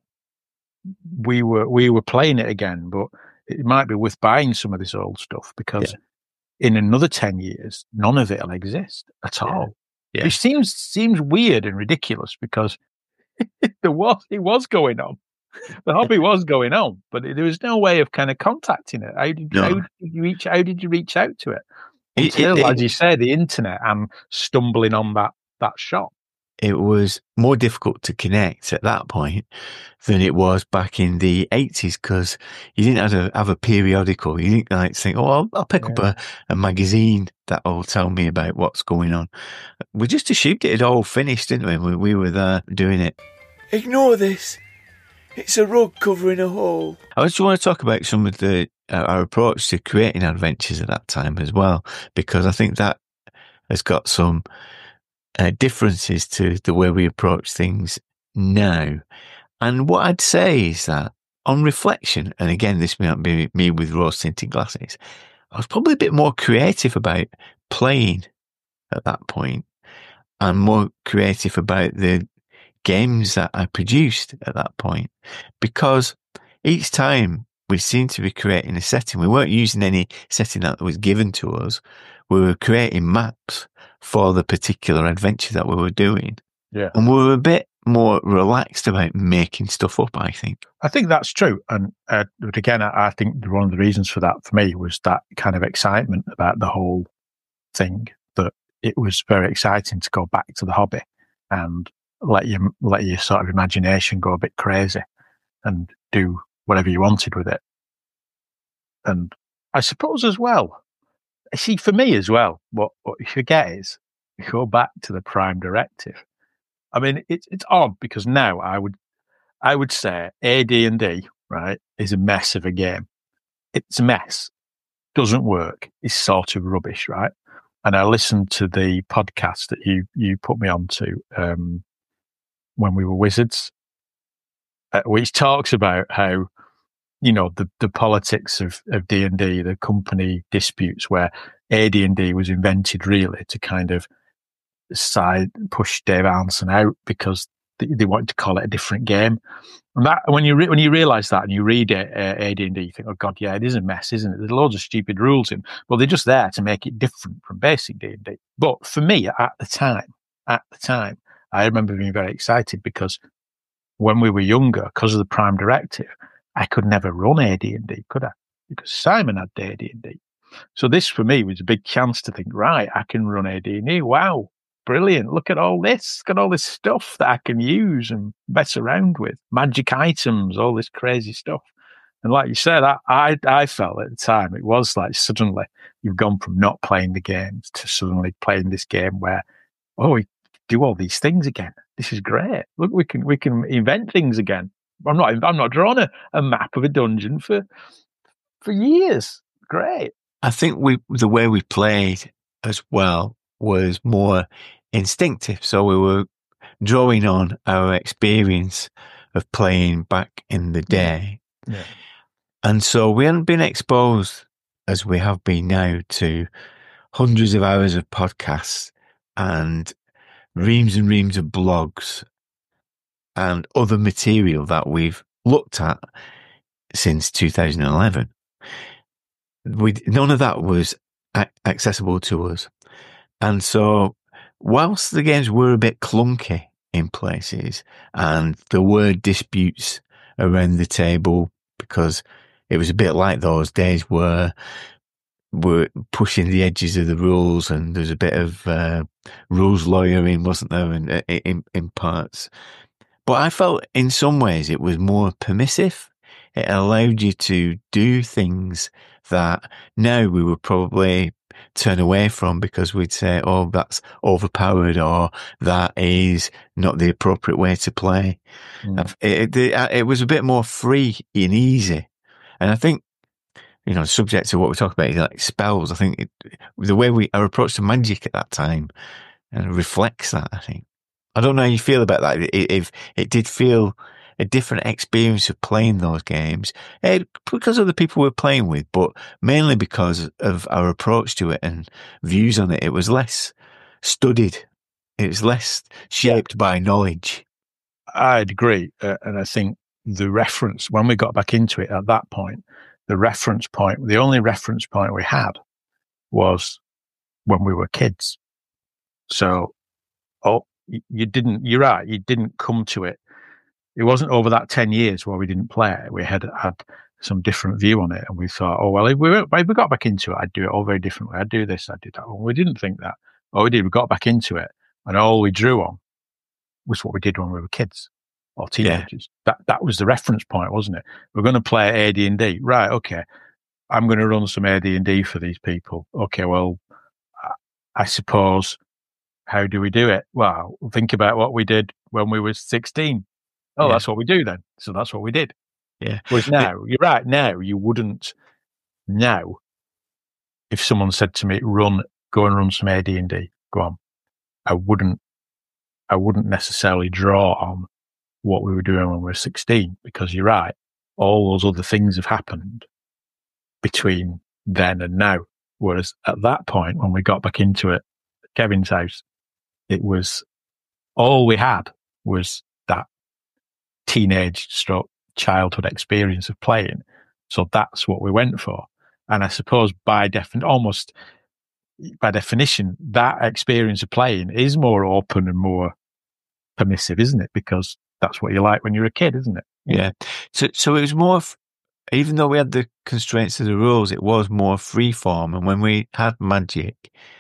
we were we were playing it again, but it might be worth buying some of this old stuff, because yeah. in another ten years, none of it will exist at yeah. all. Yeah. Which seems seems weird and ridiculous, because there was it was going on. The hobby was going on, but there was no way of kind of contacting it. How did, no. how did you reach? How did you reach out to it? Until, it, it, as you say, the internet and stumbling on that that shop. it was more difficult to connect at that point than it was back in the eighties, because you didn't have a, have a periodical. You didn't like think, oh, I'll, I'll pick Yeah. up a, a magazine that will tell me about what's going on. We just assumed it had all finished, didn't we? We, we were there doing it. Ignore this. It's a rug covering a hole. I just want to talk about some of the uh, our approach to creating adventures at that time as well, because I think that has got some Uh, differences to the way we approach things now. And what I'd say is that on reflection, and again, this may not be me with rose tinted glasses, I was probably a bit more creative about playing at that point and more creative about the games that I produced at that point, because each time we seemed to be creating a setting. We weren't using any setting that was given to us. We were creating maps for the particular adventure that we were doing. Yeah. And we were a bit more relaxed about making stuff up, I think. I think that's true. And uh, but again, I, I think one of the reasons for that for me was that kind of excitement about the whole thing, that it was very exciting to go back to the hobby and let you let your sort of imagination go a bit crazy and do whatever you wanted with it. And I suppose as well, see, for me as well, what, what you forget is you go back to the Prime Directive. I mean, it's it's odd because now I would I would say A D and D, right, is a mess of a game. It's a mess. Doesn't work. It's sort of rubbish, right? And I listened to the podcast that you you put me onto um, when we were wizards, uh, which talks about how, you know, the, the politics of, of D and D, the company disputes, where A D and D was invented really to kind of side push Dave Arneson out because they, they wanted to call it a different game. And that when you re- when you realise that and you read it, uh, A D and D, you think, oh God, yeah, it is a mess, isn't it? There's loads of stupid rules in. Well, they're just there to make it different from basic D and D. But for me, at the time, at the time, I remember being very excited because when we were younger, because of the Prime Directive, I could never run A D and D, could I? Because Simon had A D and D. So this for me was a big chance to think, right, I can run A D and D. Wow, brilliant. Look at all this. Look at all this stuff that I can use and mess around with. Magic items, all this crazy stuff. And like you said, I, I, I felt at the time, it was like suddenly you've gone from not playing the games to suddenly playing this game where, oh, we do all these things again. This is great. Look, we can we can invent things again. I'm not I'm not drawing a, a map of a dungeon for for years. Great. I think we the way we played as well was more instinctive. So we were drawing on our experience of playing back in the day. Yeah. And so we hadn't been exposed, as we have been now, to hundreds of hours of podcasts and reams and reams of blogs and other material that we've looked at since two thousand eleven. We, none of that was a- accessible to us. And so whilst the games were a bit clunky in places and there were disputes around the table because it was a bit like those days where we're pushing the edges of the rules and there's a bit of uh, rules lawyering, wasn't there, in, in, in parts. But I felt in some ways it was more permissive. It allowed you to do things that now we would probably turn away from because we'd say, oh, that's overpowered or that is not the appropriate way to play. Mm. It, it, it was a bit more free and easy. And I think, you know, subject to what we're talking about is like spells. I think it, the way we, our approach to magic at that time and reflects that, I think. I don't know how you feel about that. If it did feel a different experience of playing those games, it, because of the people we're playing with, but mainly because of our approach to it and views on it. It was less studied. It was less shaped by knowledge. I'd agree. Uh, and I think the reference, when we got back into it at that point, the reference point, the only reference point we had was when we were kids. So, oh, you didn't, you're right, you didn't come to it. It wasn't over that ten years where we didn't play it. We had had some different view on it and we thought, oh, well, if we, were, if we got back into it, I'd do it all very differently. I'd do this, I'd do that. Well, we didn't think that. All we did, we got back into it and all we drew on was what we did when we were kids or teenagers. Yeah. That that was the reference point, wasn't it? We're going to play A D and D. Right, okay. I'm going to run some A D and D for these people. Okay, well, I suppose, how do we do it? Well, think about what we did when we were sixteen. Oh, yeah. That's what we do then. So that's what we did. Yeah. Whereas now, you're right, now you wouldn't, now, if someone said to me, run, go and run some A D and D, go on, I wouldn't, I wouldn't necessarily draw on what we were doing when we were sixteen, because you're right, all those other things have happened between then and now. Whereas at that point, when we got back into it, at Kevin's house, it was, all we had was that teenage stroke childhood experience of playing. So that's what we went for. And I suppose by defin- almost by definition, that experience of playing is more open and more permissive, isn't it? Because that's what you like when you're a kid, isn't it? Yeah. So, so it was more, f- even though we had the constraints of the rules, it was more free form. And when we had Magic,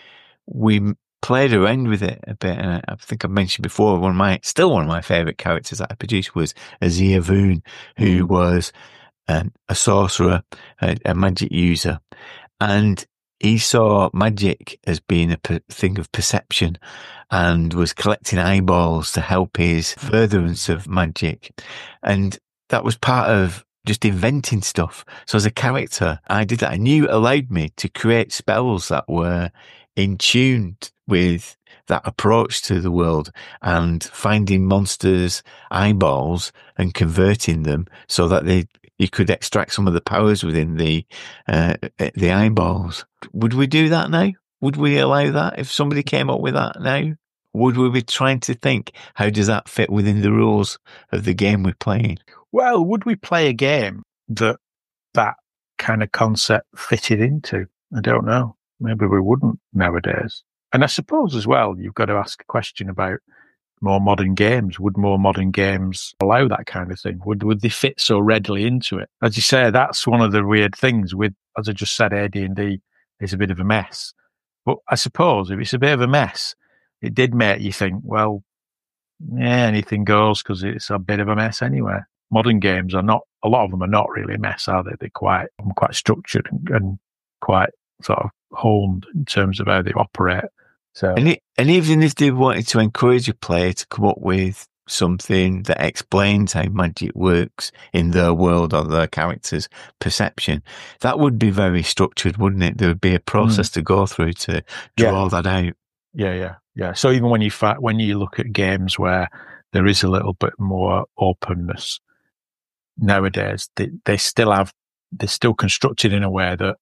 we played around with it a bit. And I think I mentioned before, one of my, still one of my favourite characters that I produced was Azir Voon, who was um, a sorcerer, a, a magic user. And he saw magic as being a per- thing of perception and was collecting eyeballs to help his furtherance of magic. And that was part of just inventing stuff. So as a character, I did that. I knew it allowed me to create spells that were in tune with that approach to the world and finding monsters' eyeballs and converting them so that they you could extract some of the powers within the uh, the eyeballs. Would we do that now? Would we allow that? If somebody came up with that now, would we be trying to think, how does that fit within the rules of the game we're playing? Well, would we play a game that that kind of concept fitted into? I don't know. Maybe we wouldn't nowadays. And I suppose as well, you've got to ask a question about more modern games. Would more modern games allow that kind of thing? Would would they fit so readily into it? As you say, that's one of the weird things with, as I just said, A D and D is a bit of a mess. But I suppose if it's a bit of a mess, it did make you think, well, yeah, anything goes because it's a bit of a mess anyway. Modern games are not, a lot of them are not really a mess, are they? They're quite, quite structured and, and quite sort of honed in terms of how they operate. So, and, it, and even if they wanted to encourage a player to come up with something that explains how magic works in their world or their character's perception, that would be very structured, wouldn't it? There would be a process mm. to go through to draw yeah. that out. Yeah, yeah, yeah. So even when you fa- when you look at games where there is a little bit more openness nowadays, they, they still have, they're still constructed in a way that,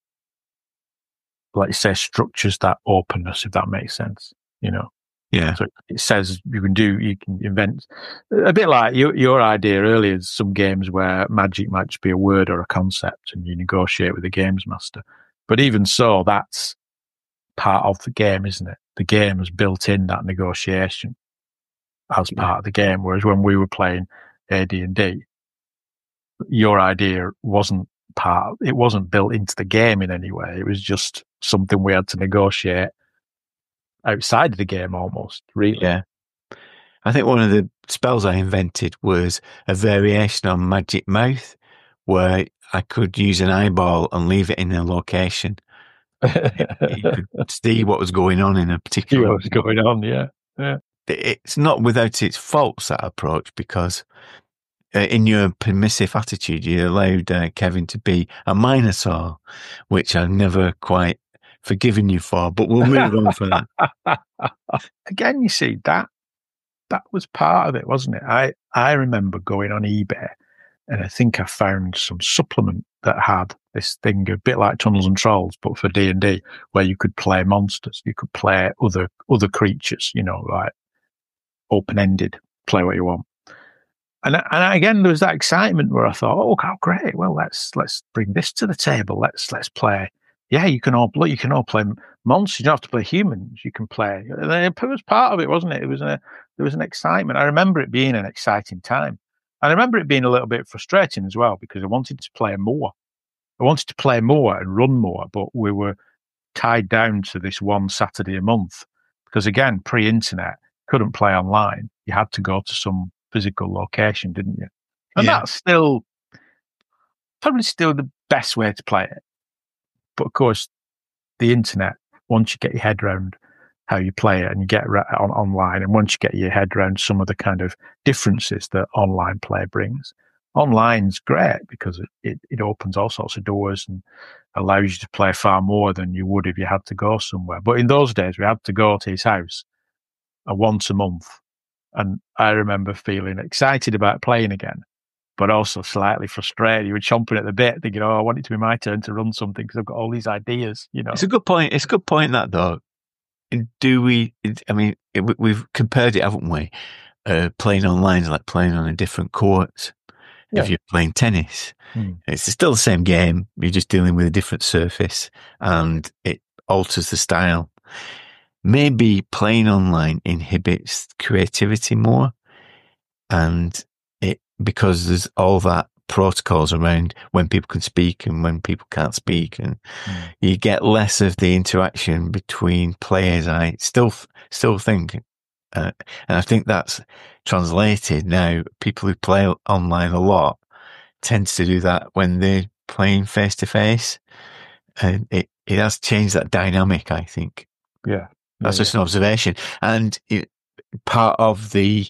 like you say, structures that openness, if that makes sense, you know? Yeah. So it says you can do, you can invent, a bit like your, your idea earlier, some games where magic might just be a word or a concept and you negotiate with the games master. But even so, that's part of the game, isn't it? The game has built in that negotiation as part yeah. of the game. Whereas when we were playing A D and D, your idea wasn't part, it wasn't built into the game in any way. It was just something we had to negotiate outside of the game almost, really. Yeah. I think one of the spells I invented was a variation on Magic Mouth, where I could use an eyeball and leave it in a location. You could see what was going on in a particular... See what was going on, yeah. yeah. It's not without its faults, that approach, because uh, in your permissive attitude, you allowed uh, Kevin to be a Minotaur, which I've never quite forgiven you for, but we'll move on from that. Again, you see, that that was part of it, wasn't it? I, I remember going on eBay and I think I found some supplement that had this thing a bit like Tunnels and Trolls, but for D and D, where you could play monsters, you could play other other creatures, you know, like open-ended, play what you want. And and again, there was that excitement where I thought, oh, how great! Well, let's let's bring this to the table. Let's let's play. Yeah, you can all look. You can all play monsters. You don't have to play humans. You can play. It was part of it, wasn't it? It was a there was an excitement. I remember it being an exciting time. And I remember it being a little bit frustrating as well because I wanted to play more. I wanted to play more and run more, but we were tied down to this one Saturday a month because, again, pre-internet, couldn't play online. you had to go to some physical location, didn't you? And Yeah. that's still probably still the best way to play it. But of course, the internet, once you get your head around how you play it and you get ra- on online, and once you get your head around some of the kind of differences that online play brings, online's great because it, it, it opens all sorts of doors and allows you to play far more than you would if you had to go somewhere. But in those days, we had to go to his house uh, once a month. And I remember feeling excited about playing again, but also slightly frustrated. You were chomping at the bit, thinking, "Oh, I want it to be my turn to run something because I've got all these ideas." You know, It's a good point. It's a good point that though. Do we? I mean, it, we've compared it, haven't we? Uh, playing online is like playing on a different court. Yeah. If you're playing tennis, Hmm. it's still the same game. You're just dealing with a different surface, and it alters the style. Maybe playing online inhibits creativity more, and it because there's all that protocols around when people can speak and when people can't speak, and Mm. you get less of the interaction between players. I still still think, uh, and I think that's translated now. People who play online a lot tend to do that when they're playing face to face, and it it has changed that dynamic. I think. Yeah. That's yeah, just an observation. And it, part of the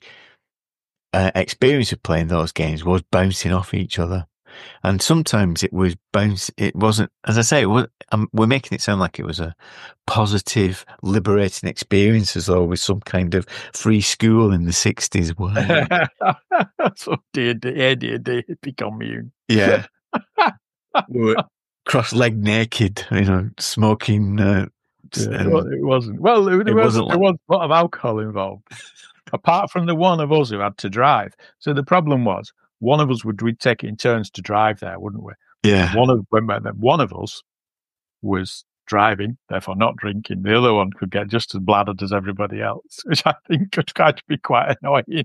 uh, experience of playing those games was bouncing off each other. And sometimes it was bounce. It wasn't, as I say, it was, um, we're making it sound like it was a positive, liberating experience, as though it was some kind of free school in the sixties. Where, yeah. So dear, dear, dear, dear, commune. yeah. We were cross-legged naked, you know, smoking. Uh, Yeah, and- well, it wasn't. Well, there, there It was wasn't there like- was a lot of alcohol involved, apart from the one of us who had to drive. So the problem was, one of us would we'd take it in turns to drive there, wouldn't we? yeah. One of when when one of us was driving, therefore not drinking. The other one could get just as bladdered as everybody else, which I think could kind of be quite annoying.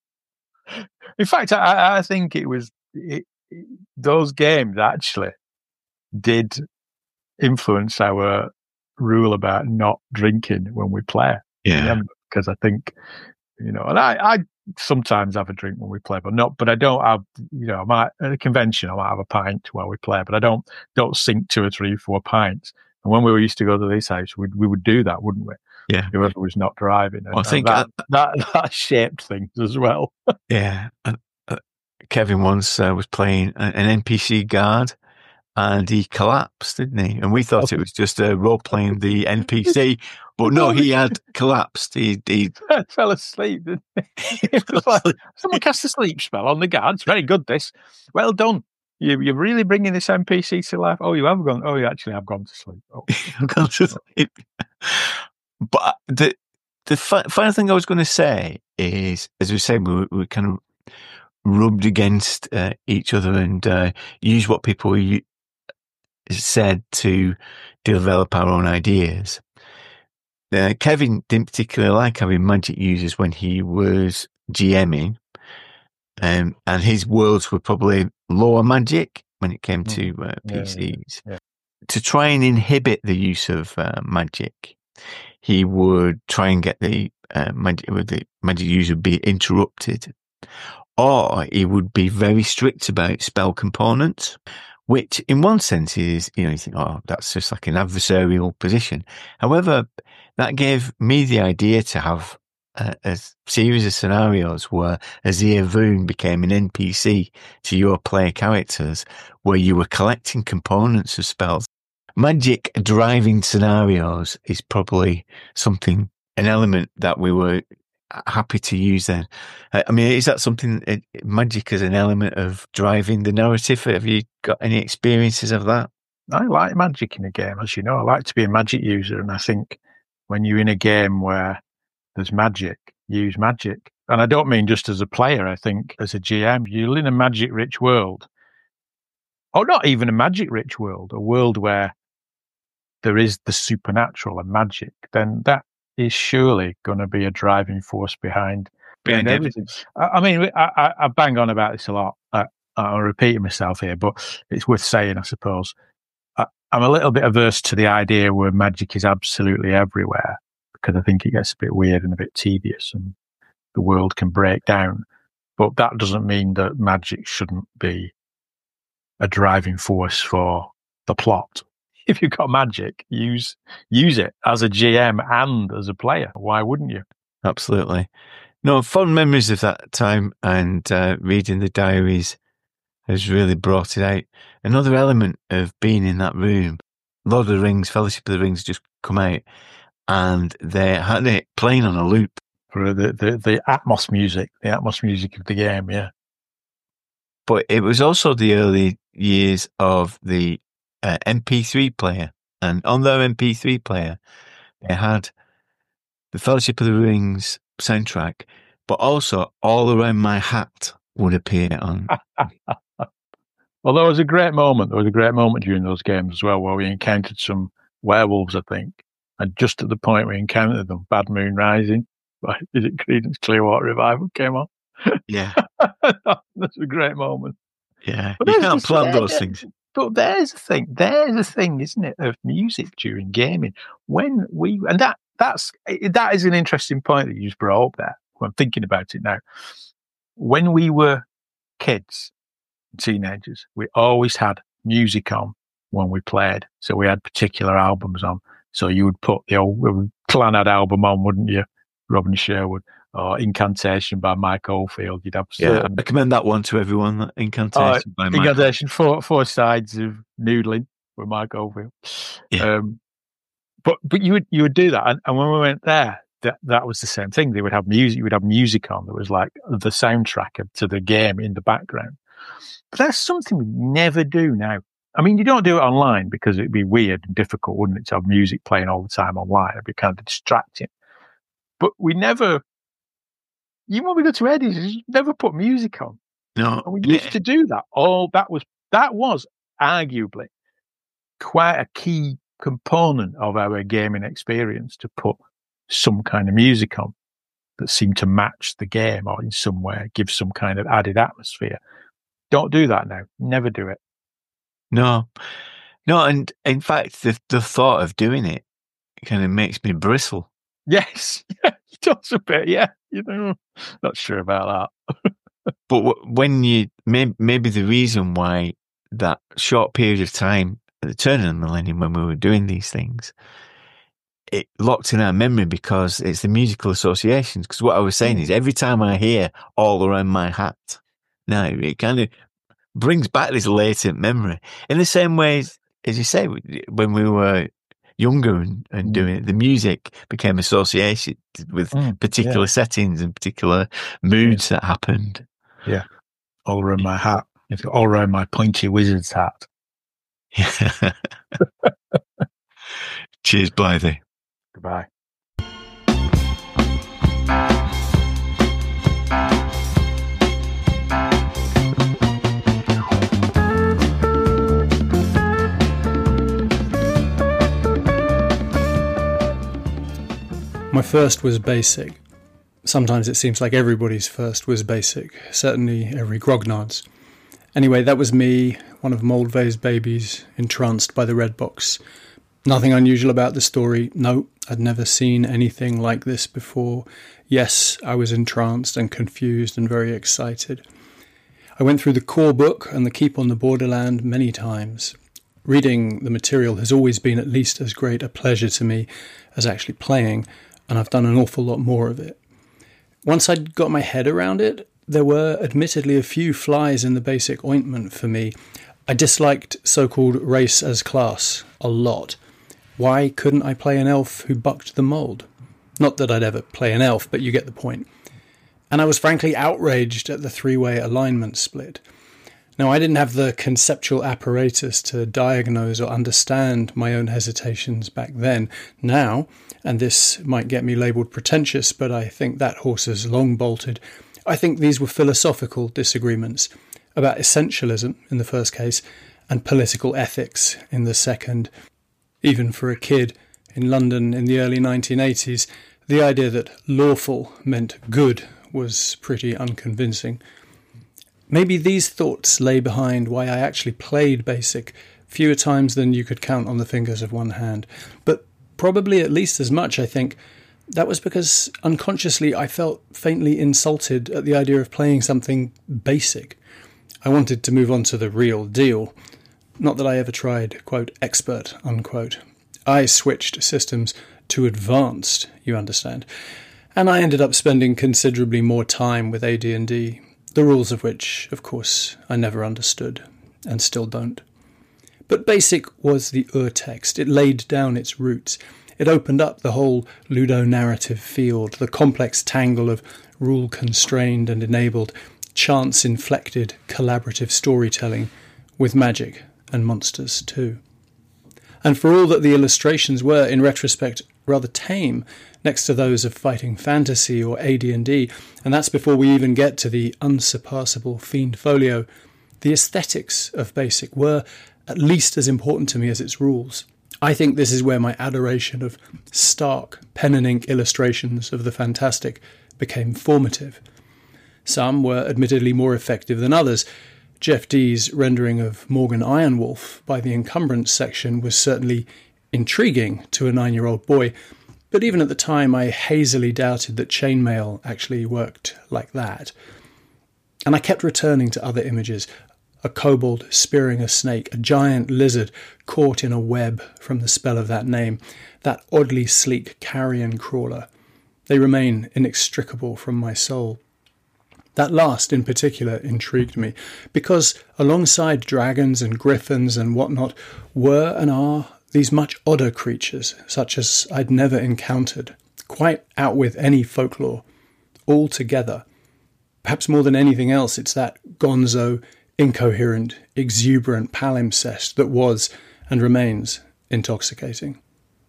In fact, I, I think it was it, it, those games actually did influence our rule about not drinking when we play. Yeah. Because I think, you know, and I, I sometimes have a drink when we play, but not, but I don't have, you know, I might, at a convention, I might have a pint while we play, but I don't, don't sink two or three, four pints. And when we were used to go to this house, we we would do that, wouldn't we? Yeah. Whoever was not driving. And, I think and that, that, that shaped things as well. Yeah. Uh, uh, Kevin once uh, was playing an N P C guard and he collapsed, didn't he? And we thought it was just uh, role playing the N P C, but no, he had collapsed. He, he fell asleep, didn't he? It was like, someone cast a sleep spell on the guards. Very good, this. Well done. You, you're really bringing this N P C to life. Oh, you have gone. Oh, you actually have gone to sleep. Oh. I've gone to sleep. But the the fi- final thing I was going to say is, as we said, we were, we were kind of rubbed against uh, each other and uh, used what people u- said to develop our own ideas. Uh, Kevin didn't particularly like having magic users when he was GMing, um, and his worlds were probably lower magic when it came to uh, P Cs. Yeah, yeah, yeah. To try and inhibit the use of uh, magic, he would try and get the uh, magic, the magic user be interrupted, or he would be very strict about spell components, which in one sense is, you know, you think, oh, that's just like an adversarial position. However, that gave me the idea to have a, a series of scenarios where Azir Voon became an N P C to your player characters, where you were collecting components of spells. Magic driving scenarios is probably something, an element that we were happy to use then. I mean, is that something, uh, magic as an element of driving the narrative? Have you got any experiences of that? I like magic in a game, as you know. I like to be a magic user, and I think when you're in a game where there's magic, use magic. And I don't mean just as a player. I think as a G M, you're in a magic-rich world, or not even a magic-rich world, a world where there is the supernatural and magic, then that is surely going to be a driving force behind, behind everything. I, I mean, I, I, I bang on about this a lot. I, I'm repeating myself here, but it's worth saying, I suppose. I, I'm a little bit averse to the idea where magic is absolutely everywhere, because I think it gets a bit weird and a bit tedious. And the world can break down. But that doesn't mean that magic shouldn't be a driving force for the plot. If you've got magic, use use it as a G M and as a player. Why wouldn't you? Absolutely. No, fond memories of that time, and uh, reading the diaries has really brought it out. Another element of being in that room, Lord of the Rings, Fellowship of the Rings just come out, and they had it playing on a loop. For the, the, the Atmos music, the Atmos music of the game, yeah. But it was also the early years of the uh, M P three player. And on their M P three player, they had the Fellowship of the Rings soundtrack, but also All Around My Hat would appear on. Well, there was a great moment. There was a great moment during those games as well, where we encountered some werewolves, I think. And just at the point we encountered them, Bad Moon Rising, by, is it Creedence Clearwater Revival came on? Yeah. That's a great moment. Yeah. But you there's can't this- plan yeah, those yeah. things. But there's a thing. There's a thing, isn't it, of music during gaming? When we and that that's that is an interesting point that you just brought up there. When I'm thinking about it now, when we were kids, teenagers, we always had music on when we played. So we had particular albums on. So you would put the old Clan had album on, wouldn't you? Robin Sherwood, or Incantation by Mike Oldfield. You'd have Yeah, I certain recommend that one to everyone. That Incantation by Mike. Incantation, four four sides of noodling with Mike Oldfield. Yeah. Um, but but you would you would do that, and, and when we went there, that that was the same thing. They would have music. You would have music on that was like the soundtrack of, to the game in the background. But that's something we never do now. I mean, you don't do it online because it'd be weird and difficult, wouldn't it, to have music playing all the time online? It'd be kind of distracting. But we never, even when we go to Eddie's, you never put music on. No, And we used to do that. All that was that was arguably quite a key component of our gaming experience, to put some kind of music on that seemed to match the game or in some way give some kind of added atmosphere. Don't do that now. Never do it. no, no. And in fact, the the thought of doing it kind of makes me bristle. Yes, yeah, it does a bit. Yeah, you know, not sure about that. But w- when you may, maybe the reason why that short period of time at the turn of the millennium when we were doing these things, it locked in our memory because it's the musical associations. Because what I was saying is, every time I hear All Around My Hat, now it kind of brings back this latent memory. In the same way, as you say, when we were younger and, and Mm. doing it, the music became associated with Mm, particular yeah. settings and particular moods that happened. All around my hat. It's got all around my pointy wizard's hat. Yeah. Cheers, Blythe. Goodbye. My first was basic. Sometimes it seems like everybody's first was basic, certainly every grognard's. Anyway, that was me, one of Moldvay's babies, entranced by the red box. Nothing unusual about the story. No, I'd never seen anything like this before. Yes, I was entranced and confused and very excited. I went through the core book and the Keep on the Borderland many times. Reading the material has always been at least as great a pleasure to me as actually playing, and I've done an awful lot more of it. Once I'd got my head around it, there were admittedly a few flies in the basic ointment for me. I disliked so-called race as class a lot. Why couldn't I play an elf who bucked the mould? Not that I'd ever play an elf, but you get the point. And I was frankly outraged at the three-way alignment split. Now, I didn't have the conceptual apparatus to diagnose or understand my own hesitations back then. Now, and this might get me labelled pretentious, but I think that horse has long bolted, I think these were philosophical disagreements about essentialism in the first case and political ethics in the second. Even for a kid in London in the early nineteen eighties, the idea that lawful meant good was pretty unconvincing. Maybe these thoughts lay behind why I actually played Basic fewer times than you could count on the fingers of one hand, but probably at least as much, I think, That was because unconsciously I felt faintly insulted at the idea of playing something basic. I wanted to move on to the real deal. Not that I ever tried, quote, expert, unquote. I switched systems to advanced, you understand. And I ended up spending considerably more time with A D and D, the rules of which, of course, I never understood, and still don't. But basic was the urtext. It laid down its roots. It opened up the whole ludo-narrative field, the complex tangle of rule-constrained and enabled, chance-inflected collaborative storytelling, with magic and monsters too. And for all that the illustrations were, in retrospect, rather tame next to those of Fighting Fantasy or A D and D, and that's before we even get to the unsurpassable Fiend Folio, the aesthetics of Basic were at least as important to me as its rules. I think this is where my adoration of stark pen and ink illustrations of the fantastic became formative. Some were admittedly more effective than others. Jeff Dee's rendering of Morgan Ironwolf by the encumbrance section was certainly intriguing to a nine-year-old boy, but even at the time I hazily doubted that chainmail actually worked like that. And I kept returning to other images. A kobold spearing a snake, a giant lizard caught in a web from the spell of that name, that oddly sleek carrion crawler. They remain inextricable from my soul. That last in particular intrigued me, because alongside dragons and griffins and whatnot were and are these much odder creatures, such as I'd never encountered, quite out with any folklore, all together. Perhaps more than anything else, it's that gonzo, incoherent, exuberant palimpsest that was and remains intoxicating.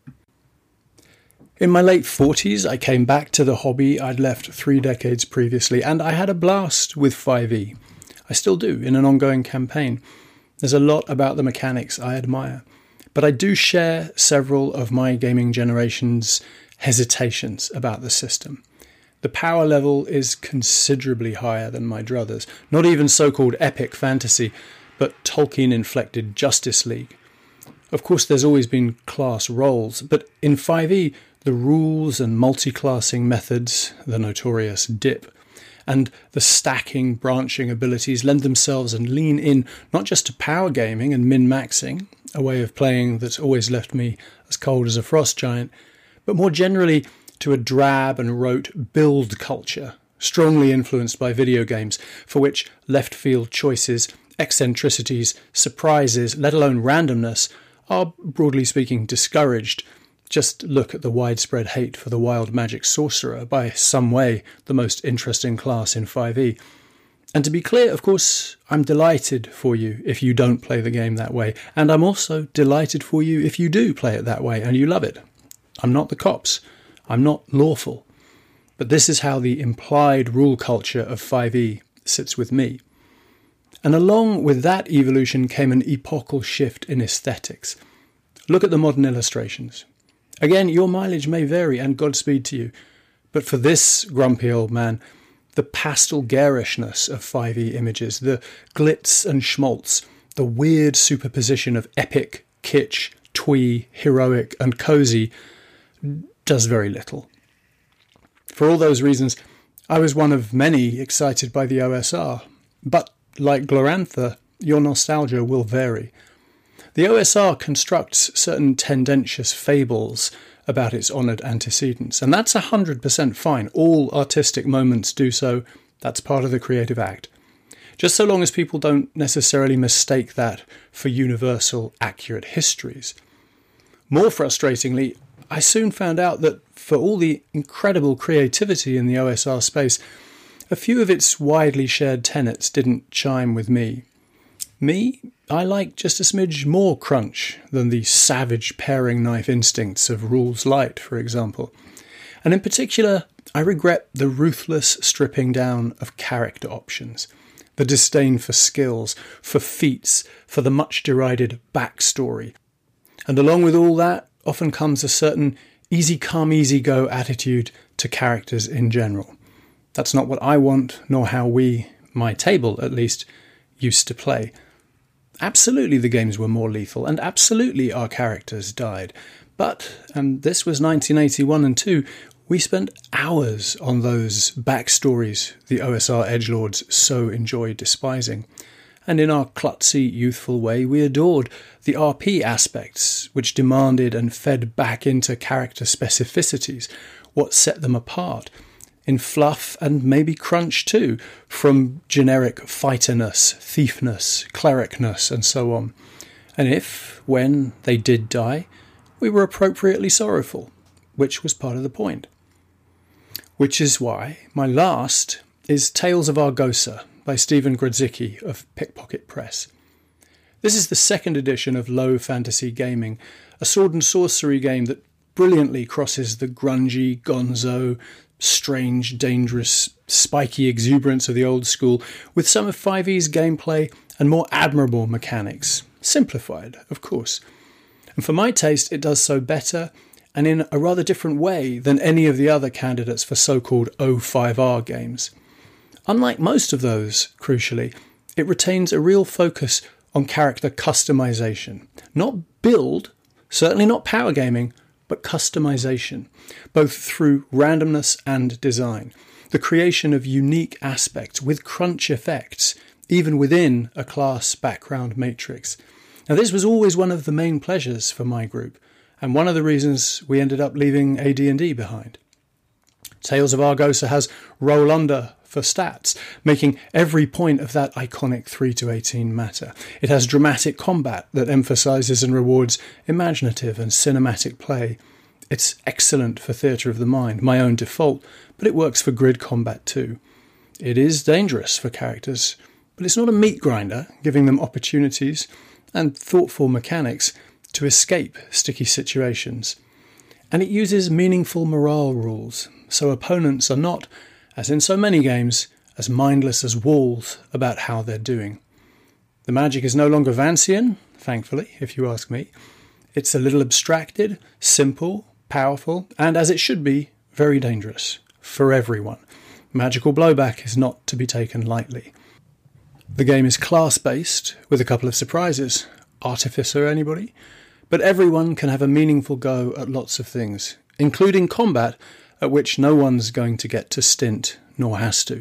In my late forties, I came back to the hobby I'd left three decades previously, and I had a blast with five E. I still do, in an ongoing campaign. There's a lot about the mechanics I admire, but I do share several of my gaming generation's hesitations about the system. The power level is considerably higher than my druthers, not even so-called epic fantasy, but Tolkien-inflected Justice League. Of course, there's always been class roles, but in five E, the rules and multi-classing methods, the notorious dip, and the stacking, branching abilities lend themselves and lean in not just to power gaming and min-maxing, a way of playing that's always left me as cold as a frost giant, but more generally to a drab and rote build culture, strongly influenced by video games, for which left-field choices, eccentricities, surprises, let alone randomness, are, broadly speaking, discouraged. Just look at the widespread hate for the wild magic sorcerer, by some way the most interesting class in five E. And to be clear, of course, I'm delighted for you if you don't play the game that way, and I'm also delighted for you if you do play it that way and you love it. I'm not the cops. I'm not lawful. But this is how the implied rule culture of five E sits with me. And along with that evolution came an epochal shift in aesthetics. Look at the modern illustrations. Again, your mileage may vary, and Godspeed to you. But for this grumpy old man, the pastel garishness of five E images, the glitz and schmaltz, the weird superposition of epic, kitsch, twee, heroic and cosy does very little. For all those reasons, I was one of many excited by the O S R. But, like Glorantha, your nostalgia will vary. The O S R constructs certain tendentious fables about its honoured antecedents, and that's one hundred percent fine. All artistic moments do so. That's part of the creative act. Just so long as people don't necessarily mistake that for universal, accurate histories. More frustratingly, I soon found out that for all the incredible creativity in the O S R space, a few of its widely shared tenets didn't chime with me. Me, I like just a smidge more crunch than the savage paring knife instincts of Rules Light, for example. And in particular, I regret the ruthless stripping down of character options, the disdain for skills, for feats, for the much derided backstory. And along with all that, often comes a certain easy come, easy go attitude to characters in general. That's not what I want, nor how we, my table at least, used to play. Absolutely the games were more lethal, and absolutely our characters died. But, and this was nineteen eighty-one and two, We spent hours on those backstories the O S R edgelords so enjoy despising, and in our klutzy, youthful way we adored the R P aspects which demanded and fed back into character specificities, what set them apart, in fluff and maybe crunch too, from generic fighterness, thiefness, clericness and so on. And if, when they did die, we were appropriately sorrowful, which was part of the point. Which is why my last is Tales of Argosa by Stephen Grodzicki of Pickpocket Press. This is the second edition of Low Fantasy Gaming, a sword and sorcery game that brilliantly crosses the grungy, gonzo, strange, dangerous, spiky exuberance of the old school with some of five E's gameplay and more admirable mechanics. Simplified, of course. And for my taste, it does so better and in a rather different way than any of the other candidates for so-called O five R games. Unlike most of those, crucially, it retains a real focus on character customization. Not build, certainly not power gaming, but customization, both through randomness and design. The creation of unique aspects with crunch effects, even within a class background matrix. Now, this was always one of the main pleasures for my group, and one of the reasons we ended up leaving A D and D behind. Tales of Argosa has roll under for stats, making every point of that iconic three to eighteen matter. It has dramatic combat that emphasises and rewards imaginative and cinematic play. It's excellent for theatre of the mind, my own default, but it works for grid combat too. It is dangerous for characters, but it's not a meat grinder, giving them opportunities and thoughtful mechanics to escape sticky situations. And it uses meaningful morale rules, so opponents are not, as in so many games, as mindless as walls about how they're doing. The magic is no longer Vancian, thankfully, if you ask me. It's a little abstracted, simple, powerful, and as it should be, very dangerous. For everyone. Magical blowback is not to be taken lightly. The game is class-based, with a couple of surprises. Artificer, anybody? But everyone can have a meaningful go at lots of things, including combat, at which no one's going to get to stint, nor has to.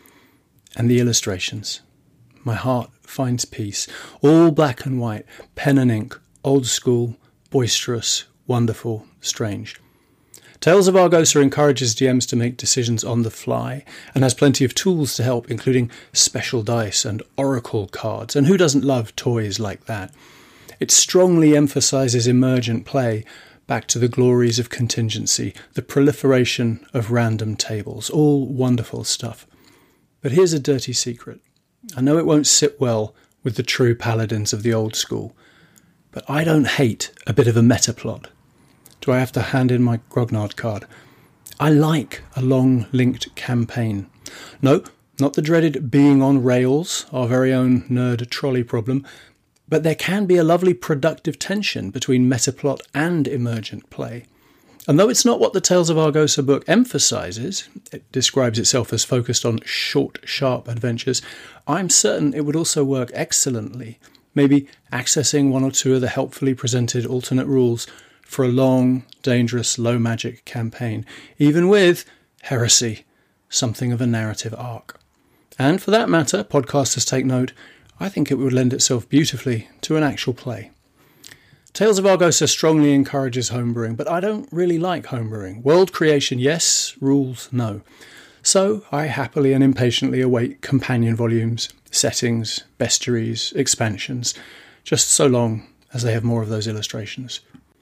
And the illustrations. My heart finds peace. All black and white, pen and ink, old school, boisterous, wonderful, strange. Tales of Argosa encourages D Ms to make decisions on the fly, and has plenty of tools to help, including special dice and oracle cards, and who doesn't love toys like that? It strongly emphasises emergent play, back to the glories of contingency, the proliferation of random tables, all wonderful stuff. But here's a dirty secret. I know it won't sit well with the true paladins of the old school, but I don't hate a bit of a metaplot. Do I have to hand in my grognard card? I like a long linked campaign. No, not the dreaded being on rails, our very own nerd trolley problem, but there can be a lovely productive tension between metaplot and emergent play. And though it's not what the Tales of Argosa book emphasises, it describes itself as focused on short, sharp adventures, I'm certain it would also work excellently, maybe accessing one or two of the helpfully presented alternate rules for a long, dangerous, low-magic campaign, even with, heresy, something of a narrative arc. And for that matter, podcasters take note, I think it would lend itself beautifully to an actual play. Tales of Argosa strongly encourages homebrewing, but I don't really like homebrewing. World creation, yes. Rules, no. So I happily and impatiently await companion volumes, settings, bestiaries, expansions, just so long as they have more of those illustrations.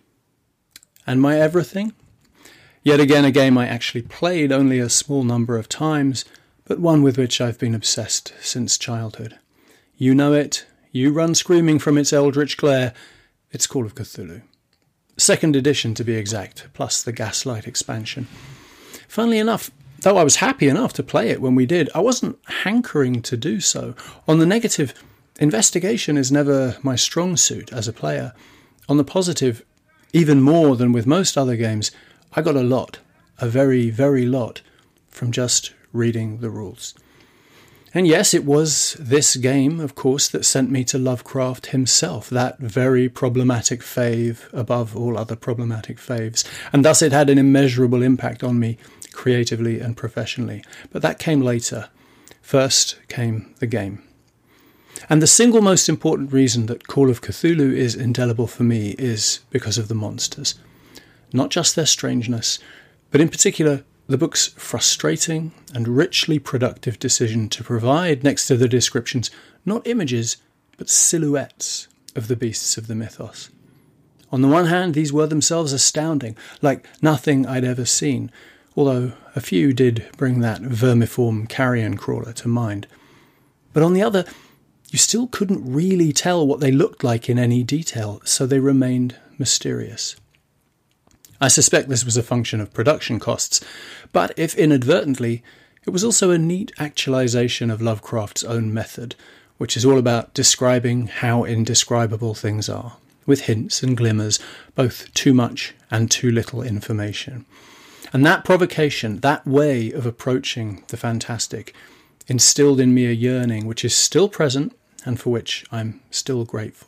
And my everything? Yet again a game I actually played only a small number of times, but one with which I've been obsessed since childhood. You know it, you run screaming from its eldritch glare, it's Call of Cthulhu. Second edition to be exact, plus the Gaslight expansion. Funnily enough, though I was happy enough to play it when we did, I wasn't hankering to do so. On the negative, investigation is never my strong suit as a player. On the positive, even more than with most other games, I got a lot, a very, very lot, from just reading the rules. And yes, it was this game, of course, that sent me to Lovecraft himself, that very problematic fave above all other problematic faves. And thus it had an immeasurable impact on me, creatively and professionally. But that came later. First came the game. And the single most important reason that Call of Cthulhu is indelible for me is because of the monsters. Not just their strangeness, but in particular the book's frustrating and richly productive decision to provide, next to the descriptions, not images, but silhouettes of the beasts of the mythos. On the one hand, these were themselves astounding, like nothing I'd ever seen, although a few did bring that vermiform carrion crawler to mind. But on the other, you still couldn't really tell what they looked like in any detail, so they remained mysterious. I suspect this was a function of production costs, but if inadvertently, it was also a neat actualization of Lovecraft's own method, which is all about describing how indescribable things are, with hints and glimmers, both too much and too little information. And that provocation, that way of approaching the fantastic, instilled in me a yearning which is still present and for which I'm still grateful.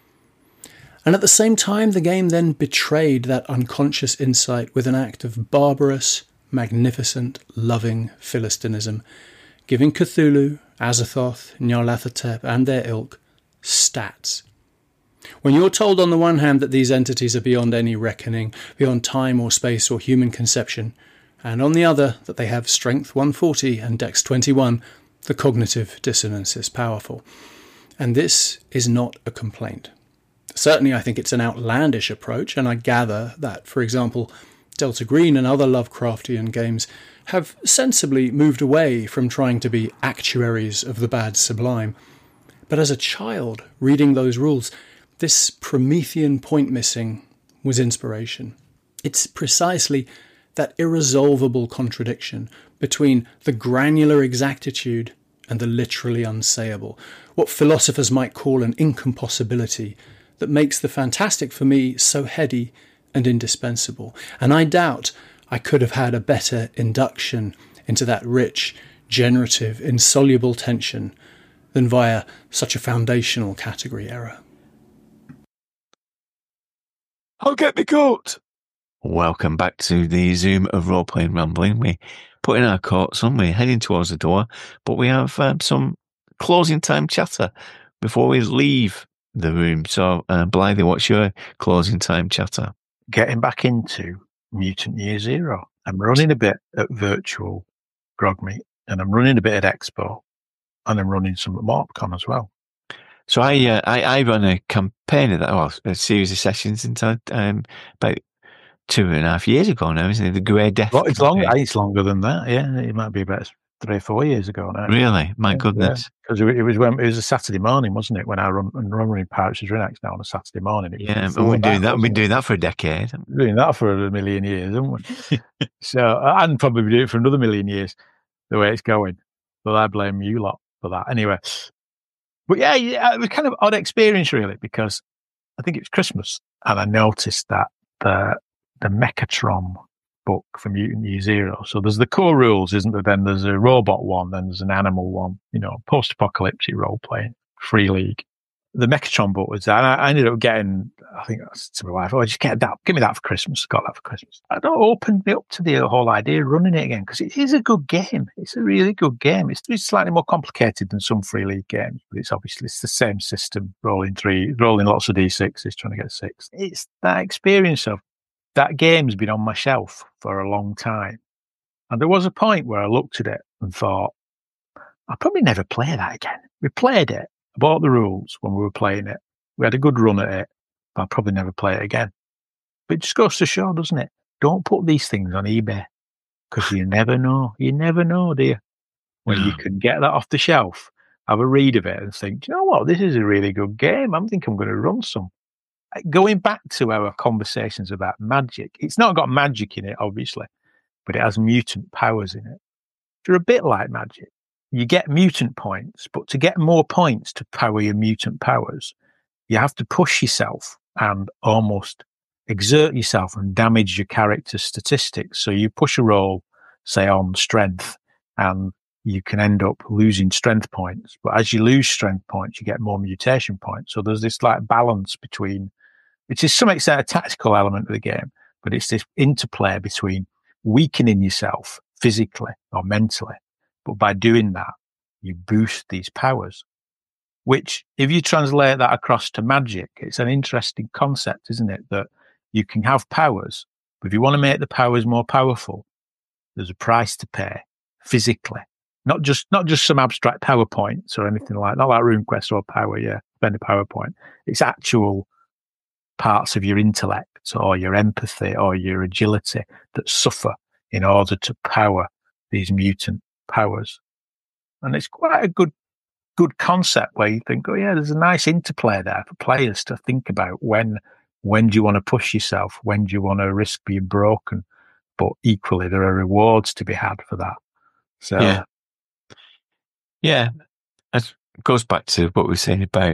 And at the same time, the game then betrayed that unconscious insight with an act of barbarous, magnificent, loving Philistinism, giving Cthulhu, Azathoth, Nyarlathotep and their ilk stats. When you're told on the one hand that these entities are beyond any reckoning, beyond time or space or human conception, and on the other that they have strength one forty and dex twenty-one, the cognitive dissonance is powerful. And this is not a complaint. Certainly I think it's an outlandish approach, and I gather that, for example, Delta Green and other Lovecraftian games have sensibly moved away from trying to be actuaries of the bad sublime. But as a child, reading those rules, this Promethean point missing was inspiration. It's precisely that irresolvable contradiction between the granular exactitude and the literally unsayable, what philosophers might call an incompossibility, that makes the fantastic for me so heady and indispensable. And I doubt I could have had a better induction into that rich, generative, insoluble tension than via such a foundational category error. I'll get me coat. Welcome back to the Zoom of Role-Playing Rambling. We're putting our coats on, we're heading towards the door, but we have um, some closing time chatter before we leave the room. So, uh, Blythe, what's your closing time chatter? Getting back into Mutant Year Zero. I'm running a bit at Virtual Grogmeet, and I'm running a bit at Expo, and I'm running some at MorpCon as well. So I, uh, I, I run a campaign of that, well, a series of sessions into, um, about two and a half years ago now, isn't it? The Grey Death. Well, it's longer. It's longer than that. Yeah, it might be about three or four years ago now. Really? My goodness. Because yeah. it was when it was a Saturday morning, wasn't it? When I run and run running Pirates of Rinax now on a Saturday morning. It yeah, we've been doing that. We've been doing that for a decade. Doing that for a million years, haven't we? So, and probably be doing it for another million years, the way it's going. But I blame you lot for that. Anyway, but yeah, yeah, it was kind of odd experience really, because I think it was Christmas, and I noticed that the the Mechatron book for Mutant Year Zero. So there's the core rules, isn't there? Then there's a robot one, then there's an animal one, you know, post-apocalyptic role-playing, free league. The Mechatron book was that. I ended up getting, I think I said to my wife, oh, just get that, give me that for Christmas. Got that for Christmas. I don't open me up to the whole idea of running it again, because it is a good game. It's a really good game. It's, it's slightly more complicated than some free league games, but it's obviously it's the same system, rolling three, rolling lots of D sixes, trying to get six. It's that experience of that game's been on my shelf for a long time. And there was a point where I looked at it and thought, I'll probably never play that again. We played it. I bought the rules when we were playing it. We had a good run at it, but I'll probably never play it again. But it just goes to show, doesn't it? Don't put these things on eBay, because you never know. You never know, do you? When you can get that off the shelf, have a read of it and think, do you know what? This is a really good game. I think I'm going to run some. Going back to our conversations about magic, it's not got magic in it, obviously, but it has mutant powers in it. They're a bit like magic. You get mutant points, but to get more points to power your mutant powers, you have to push yourself and almost exert yourself and damage your character's statistics. So you push a roll, say on strength, and you can end up losing strength points. But as you lose strength points, you get more mutation points. So there's this like balance between, which is to some extent a tactical element of the game, but it's this interplay between weakening yourself physically or mentally. But by doing that, you boost these powers, which if you translate that across to magic, it's an interesting concept, isn't it? That you can have powers, but if you want to make the powers more powerful, there's a price to pay physically. Not just not just some abstract power points or anything like that, not like RuneQuest or power, yeah, spend a power point. It's actual parts of your intellect or your empathy or your agility that suffer in order to power these mutant powers. And it's quite a good good concept where you think, oh yeah, there's a nice interplay there for players to think about when when do you want to push yourself, when do you want to risk being broken, but equally there are rewards to be had for that. So yeah, yeah, it goes back to what we were saying about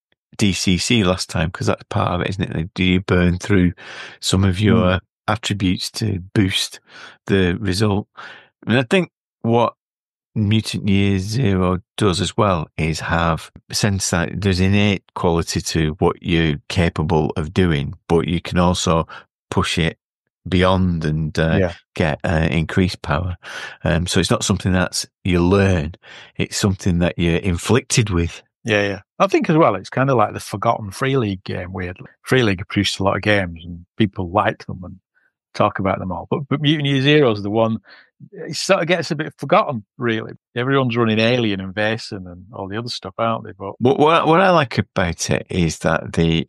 D C C last time, because that's part of it, isn't it? Like, do you burn through some of your mm. attributes to boost the result? And I think what Mutant Year Zero does as well is have a sense that there's innate quality to what you're capable of doing, but you can also push it beyond and uh, yeah. get uh, increased power. Um, so it's not something that you learn; it's something that you're inflicted with. Yeah, yeah. I think as well, it's kind of like the forgotten Free League game. Weirdly, Free League have produced a lot of games, and people like them and talk about them all. But but Mutant Year Zero is the one. It sort of gets a bit forgotten, really. Everyone's running Alien and Vaesen and all the other stuff, aren't they? But what what, what I like about it is that the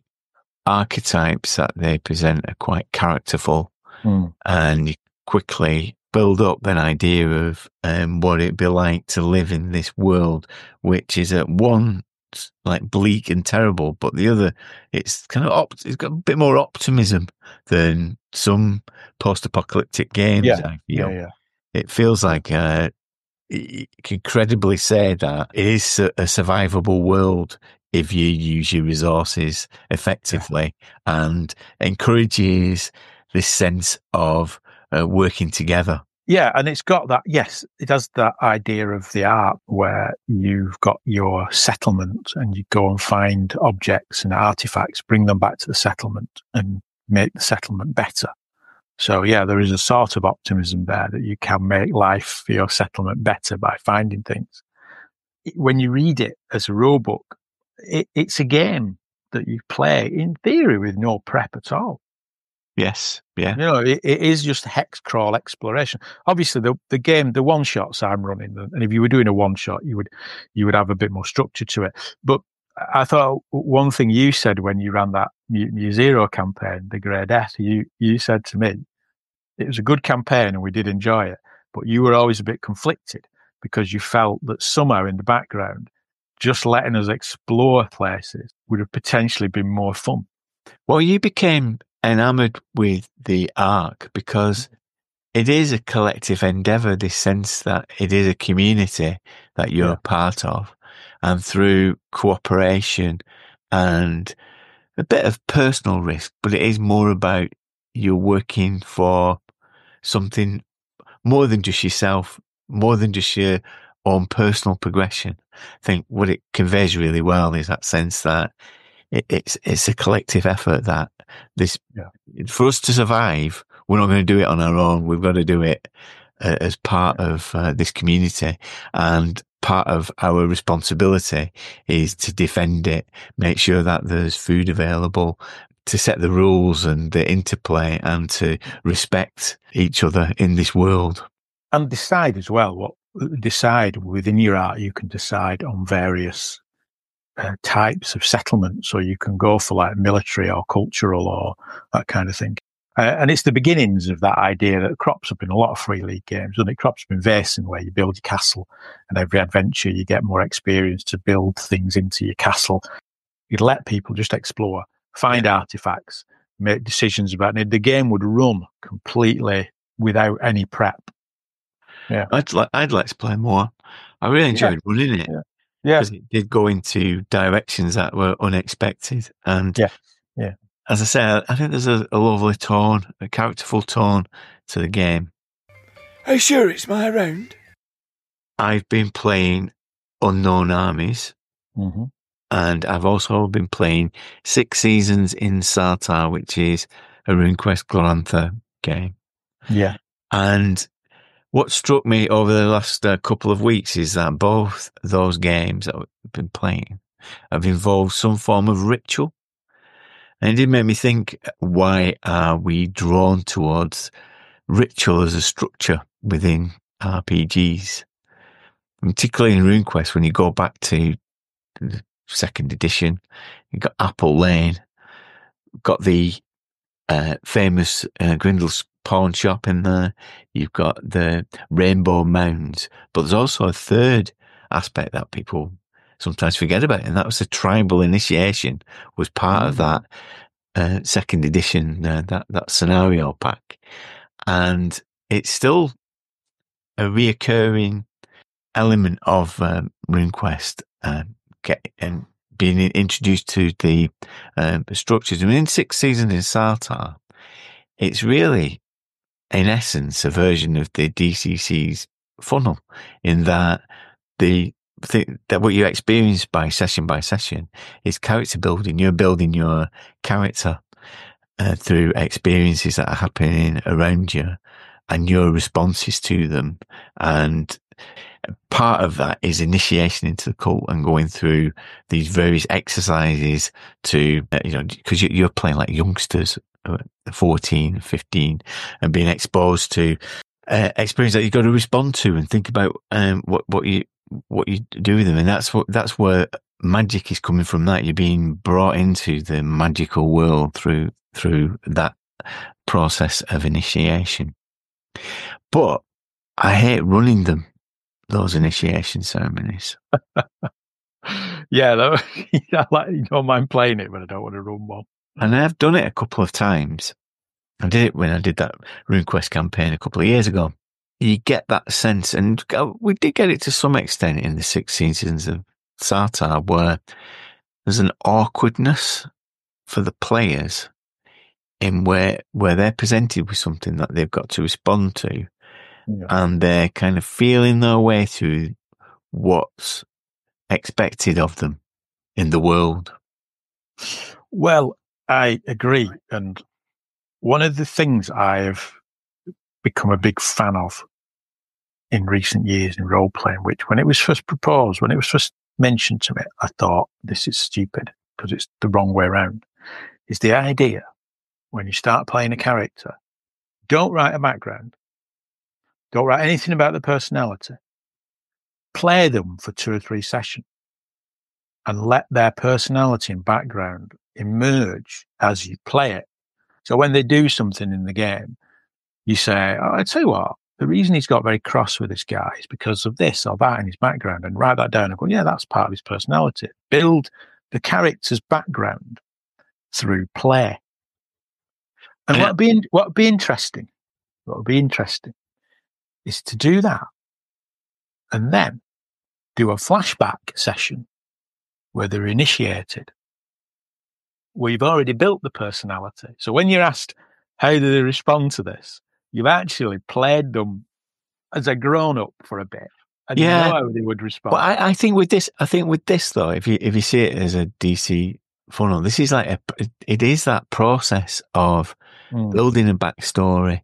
archetypes that they present are quite characterful. Mm. And you quickly build up an idea of um, what it'd be like to live in this world, which is at one like bleak and terrible, but the other, it's kind of op- it's got a bit more optimism than some post-apocalyptic games. Yeah, I feel. yeah, yeah. It feels like uh, you can credibly say that it is a, a survivable world if you use your resources effectively, yeah. and encourages this sense of uh, working together. Yeah, and it's got that, yes, it has that idea of the art where you've got your settlement and you go and find objects and artifacts, bring them back to the settlement and make the settlement better. So, yeah, there is a sort of optimism there that you can make life for your settlement better by finding things. When you read it as a rulebook, it, it's a game that you play, in theory, with no prep at all. Yes, yeah. You know, it, it is just hex crawl exploration. Obviously, the the game, the one shots I'm running, and if you were doing a one shot, you would you would have a bit more structure to it. But I thought one thing you said when you ran that Mutant Year Zero campaign, the Grey Death, you you said to me, it was a good campaign and we did enjoy it, but you were always a bit conflicted because you felt that somehow in the background, just letting us explore places would have potentially been more fun. Well, you became enamored with the Ark because it is a collective endeavor, this sense that it is a community that you're yeah. part of, and through cooperation and a bit of personal risk, but it is more about you're working for something more than just yourself, more than just your own personal progression. I think what it conveys really well is that sense that it, it's it's a collective effort, that this yeah. for us to survive, we're not going to do it on our own. We've got to do it uh, as part of uh, this community, and part of our responsibility is to defend it, make sure that there's food available, to set the rules and the interplay, and to respect each other in this world. And decide as well what decide within your art. You can decide on various uh, types of settlements, so you can go for like military or cultural or that kind of thing. Uh, and it's the beginnings of that idea that crops up in a lot of Free League games, and it crops up in Vaesen, where you build your castle, and every adventure you get more experience to build things into your castle. You'd let people just explore, find yeah. artifacts, make decisions about it. The game would run completely without any prep. Yeah, I'd like I'd like to play more. I really enjoyed yeah. running it. Yeah, because yeah. it did go into directions that were unexpected. And yeah, yeah. as I said, I think there's a, a lovely tone, a characterful tone to the game. Are you sure it's my round? I've been playing Unknown Armies, Mm-hmm. and I've also been playing Six Seasons in Sartar, which is a RuneQuest Glorantha game. Yeah. And what struck me over the last uh, couple of weeks is that both those games that I've been playing have involved some form of ritual. And it did make me think, why are we drawn towards ritual as a structure within R P Gs? And particularly in RuneQuest, when you go back to the second edition, you've got Apple Lane, got the uh, famous uh, Grindle's pawn shop in there, you've got the Rainbow Mounds, but there's also a third aspect that people sometimes forget about, and that was the tribal initiation was part mm. of that uh, second edition, uh, that, that scenario pack. And it's still a reoccurring element of um, RuneQuest, uh, get, and being introduced to the um, structures. I mean, in Six Seasons in Sartar, it's really, in essence, a version of the D C C's funnel, in that the thing that what you experience by session by session is character building. You're building your character uh, through experiences that are happening around you and your responses to them. And part of that is initiation into the cult and going through these various exercises to, uh, you know, because you're playing like youngsters, fourteen, fifteen, and being exposed to uh, experience that you've got to respond to and think about um, what, what you, what you do with them. And that's what, that's where magic is coming from, that you're being brought into the magical world through, through that process of initiation. But I hate running them, those initiation ceremonies. Yeah, though, I like, you don't mind playing it, but I don't want to run one. And I've done it a couple of times. I did it when I did that RuneQuest campaign a couple of years ago. You get that sense, and we did get it to some extent in the Six Seasons of Sartar, where there's an awkwardness for the players in where where they're presented with something that they've got to respond to, yeah. and they're kind of feeling their way through what's expected of them in the world. Well, I agree. And one of the things I've become a big fan of in recent years in role-playing, which when it was first proposed, when it was first mentioned to me, I thought, this is stupid because it's the wrong way around, is the idea when you start playing a character, don't write a background, don't write anything about the personality, play them for two or three sessions and let their personality and background emerge as you play it. So when they do something in the game, you say, oh, I tell you what, the reason he's got very cross with this guy is because of this or that in his background, and write that down and go, yeah, that's part of his personality. Build the character's background through play. And what would be, what would be interesting, what would be interesting is to do that and then do a flashback session where they're initiated, where you've already built the personality. So when you're asked, how do they respond to this? You've actually played them as a grown-up for a bit. And yeah. you know how they would respond. But I, I think with this, I think with this though, if you, if you see it as a D C funnel, this is like a, it is that process of mm. building a backstory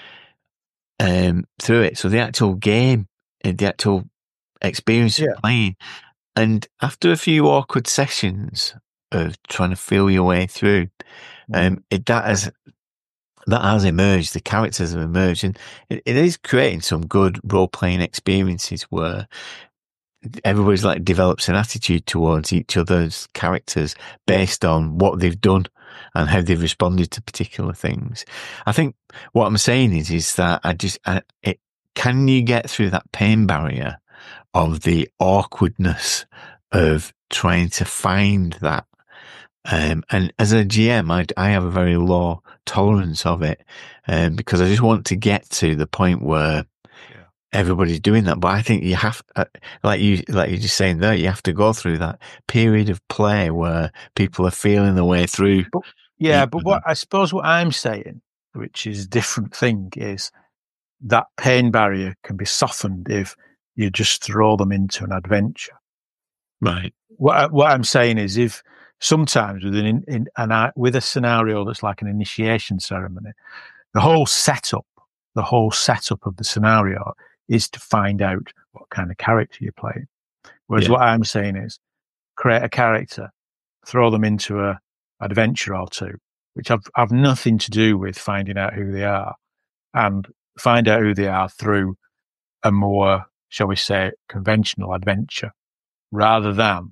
um, through it. So the actual game, the actual experience yeah. of playing. And after a few awkward sessions of trying to feel your way through, mm. um, it, that has, that has emerged, the characters have emerged, and it, it is creating some good role-playing experiences where everybody's like develops an attitude towards each other's characters based on what they've done and how they've responded to particular things. I think what I'm saying is, is that I just, I, it, can you get through that pain barrier of the awkwardness of trying to find that? Um, and as a G M, I, I have a very low tolerance of it, um, because I just want to get to the point where yeah. everybody's doing that. But I think you have, uh, like you, like you're just saying there, you have to go through that period of play where people are feeling their way through. But, yeah, but what I suppose what I'm saying, which is a different thing, is that pain barrier can be softened if you just throw them into an adventure. Right. What I, what I'm saying is, if sometimes with an in, in an with a scenario that's like an initiation ceremony, the whole setup, the whole setup of the scenario is to find out what kind of character you're playing. Whereas Yeah. what I'm saying is, create a character, throw them into a adventure or two, which have, have nothing to do with finding out who they are, and find out who they are through a more, shall we say, conventional adventure, rather than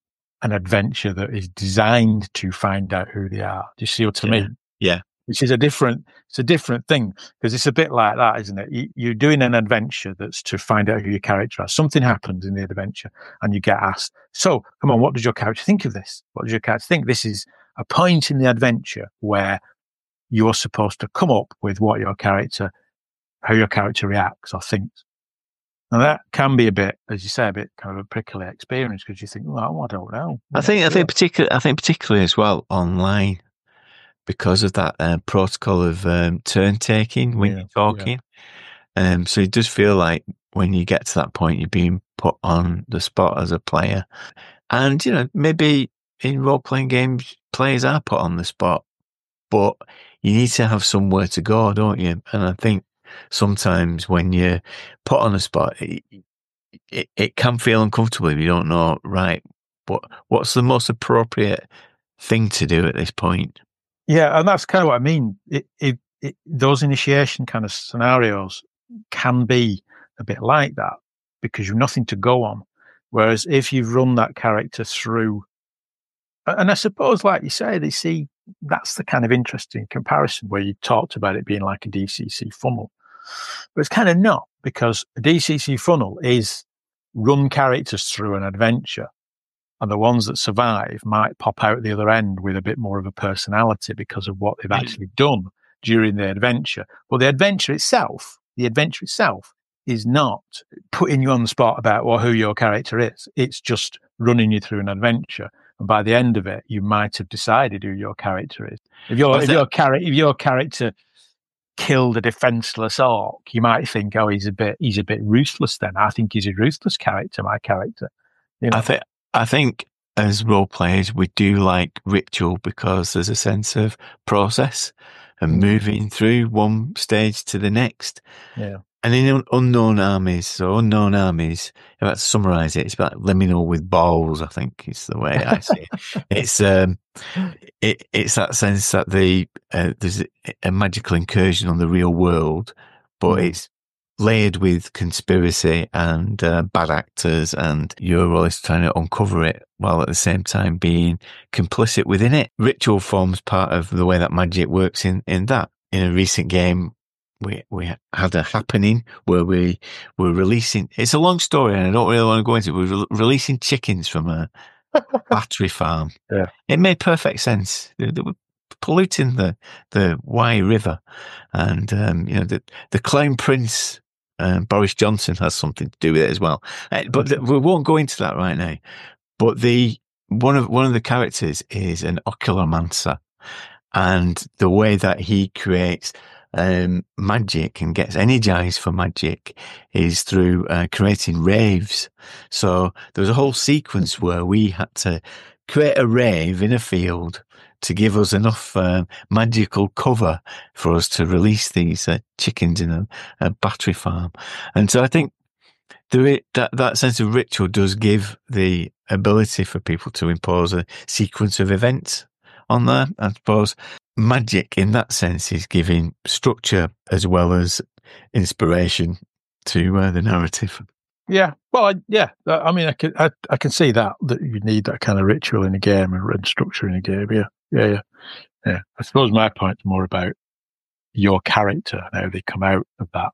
an adventure that is designed to find out who they are. Do you see what I Yeah. mean? Yeah. Which is a different, it's a different thing, because it's a bit like that, isn't it? You, you're doing an adventure that's to find out who your character is. Something happens in the adventure and you get asked, so come on, what does your character think of this? What does your character think? This is a point in the adventure where you're supposed to come up with what your character, how your character reacts or thinks. And that can be a bit, as you say, a bit kind of a prickly experience, because you think, well, I don't know. I think, I Sure. think particularly, I think particularly as well online, because of that uh, protocol of um, turn taking when Yeah, you're talking. Um, so it does feel like when you get to that point, you're being put on the spot as a player. And, you know, maybe in role-playing games, players are put on the spot, but you need to have somewhere to go, don't you? And I think sometimes when you're put on the spot, it, it, it can feel uncomfortable if you don't know, right, what, what's the most appropriate thing to do at this point? Yeah, and that's kind of what I mean. It, it, it, those initiation kind of scenarios can be a bit like that, because you've nothing to go on. Whereas if you've run that character through, and I suppose, like you say, they see that's the kind of interesting comparison where you talked about it being like a D C C funnel. But it's kind of not, because a D C C funnel is run characters through an adventure, and the ones that survive might pop out the other end with a bit more of a personality because of what they've actually done during the adventure. But the adventure itself, the adventure itself is not putting you on the spot about well, who your character is. It's just running you through an adventure. And by the end of it, you might have decided who your character is. If your, if your, char- if your character killed a defenseless orc, you might think, oh, he's a bit, he's a bit ruthless then. I think he's a ruthless character, my character. You know? I think, I think as role players, we do like ritual because there's a sense of process and Mm. moving through one stage to the next. Yeah. And in un- unknown armies, so unknown armies, if I had to summarise it, it's about liminal with balls, I think is the way I see it. It's, um, it, it's that sense that the, uh, there's a, a magical incursion on the real world, but Mm. it's layered with conspiracy and uh, bad actors, and your role is trying to uncover it while at the same time being complicit within it. Ritual forms part of the way that magic works in, in that. In a recent game, we we had a happening where we were releasing, it's a long story and I don't really want to go into it, we were re- releasing chickens from a battery farm. Yeah. It made perfect sense. They, they were polluting the, the Wye River, and um, you know, the, the Clown Prince, um, Boris Johnson has something to do with it as well. Uh, but the, we won't go into that right now. But the one of one of the characters is an oculomancer, and the way that he creates um, magic and gets energized for magic is through uh, creating raves. So there was a whole sequence where we had to create a rave in a field to give us enough um, magical cover for us to release these uh, chickens in a, a battery farm. And so I think there, that, that sense of ritual does give the ability for people to impose a sequence of events on there. I suppose magic in that sense is giving structure as well as inspiration to uh, the narrative. Yeah, well, I, yeah. I mean, I can I, I can see that that you need that kind of ritual in a game and, and structure in a game. Yeah, yeah, yeah, yeah. I suppose my point's more about your character and how they come out of that.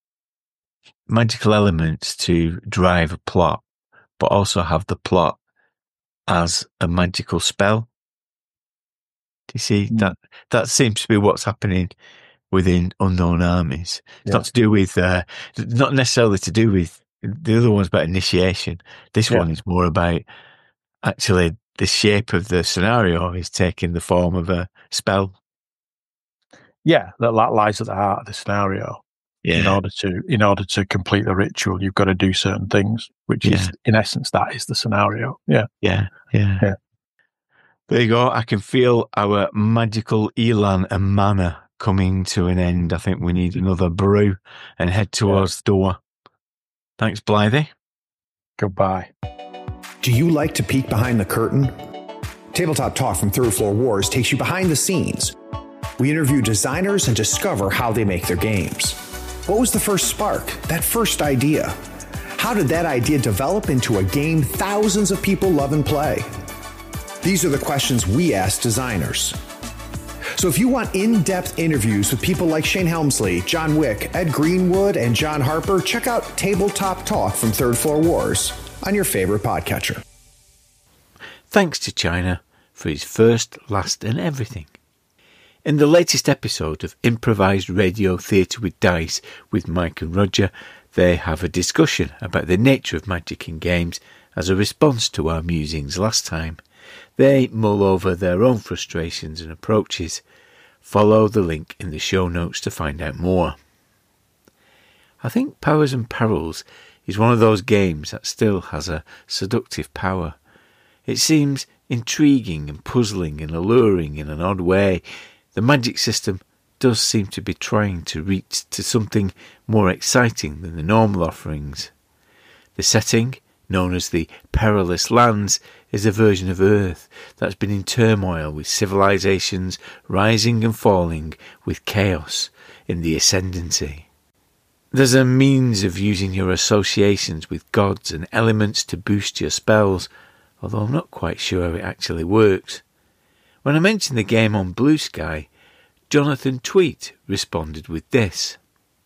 Magical elements to drive a plot, but also have the plot as a magical spell. Do you see mm. that? That seems to be what's happening within Unknown Armies. It's yeah. not to do with, uh, not necessarily to do with. The other one's about initiation. This yeah. one is more about actually the shape of the scenario is taking the form of a spell. Yeah, that, that lies at the heart of the scenario. Yeah. In order to in order to complete the ritual, you've got to do certain things, which Yeah. is in essence that is the scenario. Yeah. Yeah, yeah. Yeah. There you go. I can feel our magical elan and mana coming to an end. I think we need another brew and head towards the door. Thanks, Blythe. Goodbye. Do you like to peek behind the curtain? Tabletop Talk from Third Floor Wars takes you behind the scenes. We interview designers and discover how they make their games. What was the first spark, that first idea? How did that idea develop into a game thousands of people love and play? These are the questions we ask designers. So if you want in-depth interviews with people like Shane Helmsley, John Wick, Ed Greenwood, and John Harper, check out Tabletop Talk from Third Floor Wars on your favorite podcatcher. Thanks to China for his first, last and everything. In the latest episode of Improvised Radio Theatre with Dice with Mike and Roger, they have a discussion about the nature of magic in games as a response to our musings last time. They mull over their own frustrations and approaches. Follow the link in the show notes to find out more. I think Powers and Perils is one of those games that still has a seductive power. It seems intriguing and puzzling and alluring in an odd way. The magic system does seem to be trying to reach to something more exciting than the normal offerings. The setting, known as the Perilous Lands, is a version of Earth that's been in turmoil with civilizations rising and falling with chaos in the ascendancy. There's a means of using your associations with gods and elements to boost your spells, although I'm not quite sure how it actually works. When I mentioned the game on Blue Sky, Jonathan Tweet responded with this.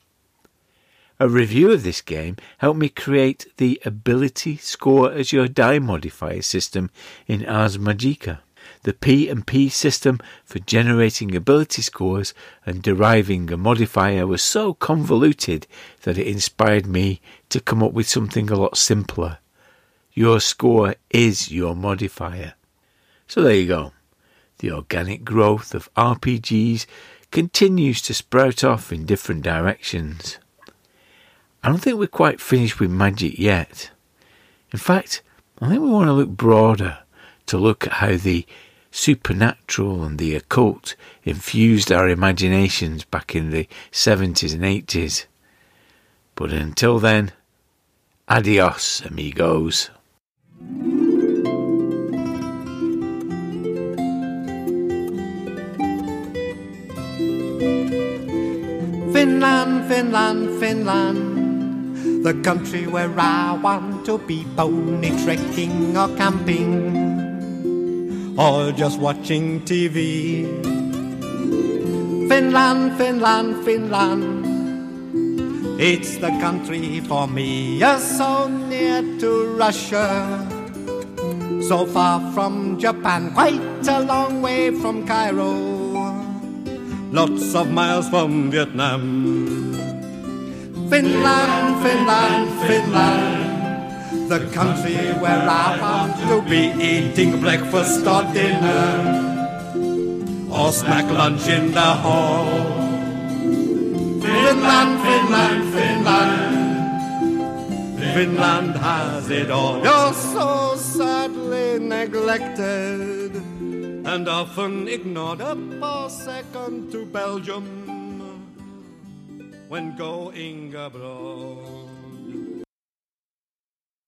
A review of this game helped me create the Ability Score as Your Die modifier system in Ars Magica. The P and P system for generating ability scores and deriving a modifier was so convoluted that it inspired me to come up with something a lot simpler. Your score is your modifier. So there you go. The organic growth of R P Gs continues to sprout off in different directions. I don't think we're quite finished with magic yet. In fact, I think we want to look broader, to look at how the supernatural and the occult infused our imaginations back in the seventies and eighties. But until then, adios, amigos. Finland, Finland, Finland, the country where I want to be pony trekking or camping, or just watching T V. Finland, Finland, Finland, it's the country for me. You're so near to Russia, so far from Japan, quite a long way from Cairo, lots of miles from Vietnam. Finland, Finland, Finland, the country where I want to be eating breakfast or dinner, or snack lunch in the hall. Finland, Finland, Finland, Finland has it all. You're so sadly neglected and often ignored, up or second to Belgium when going abroad.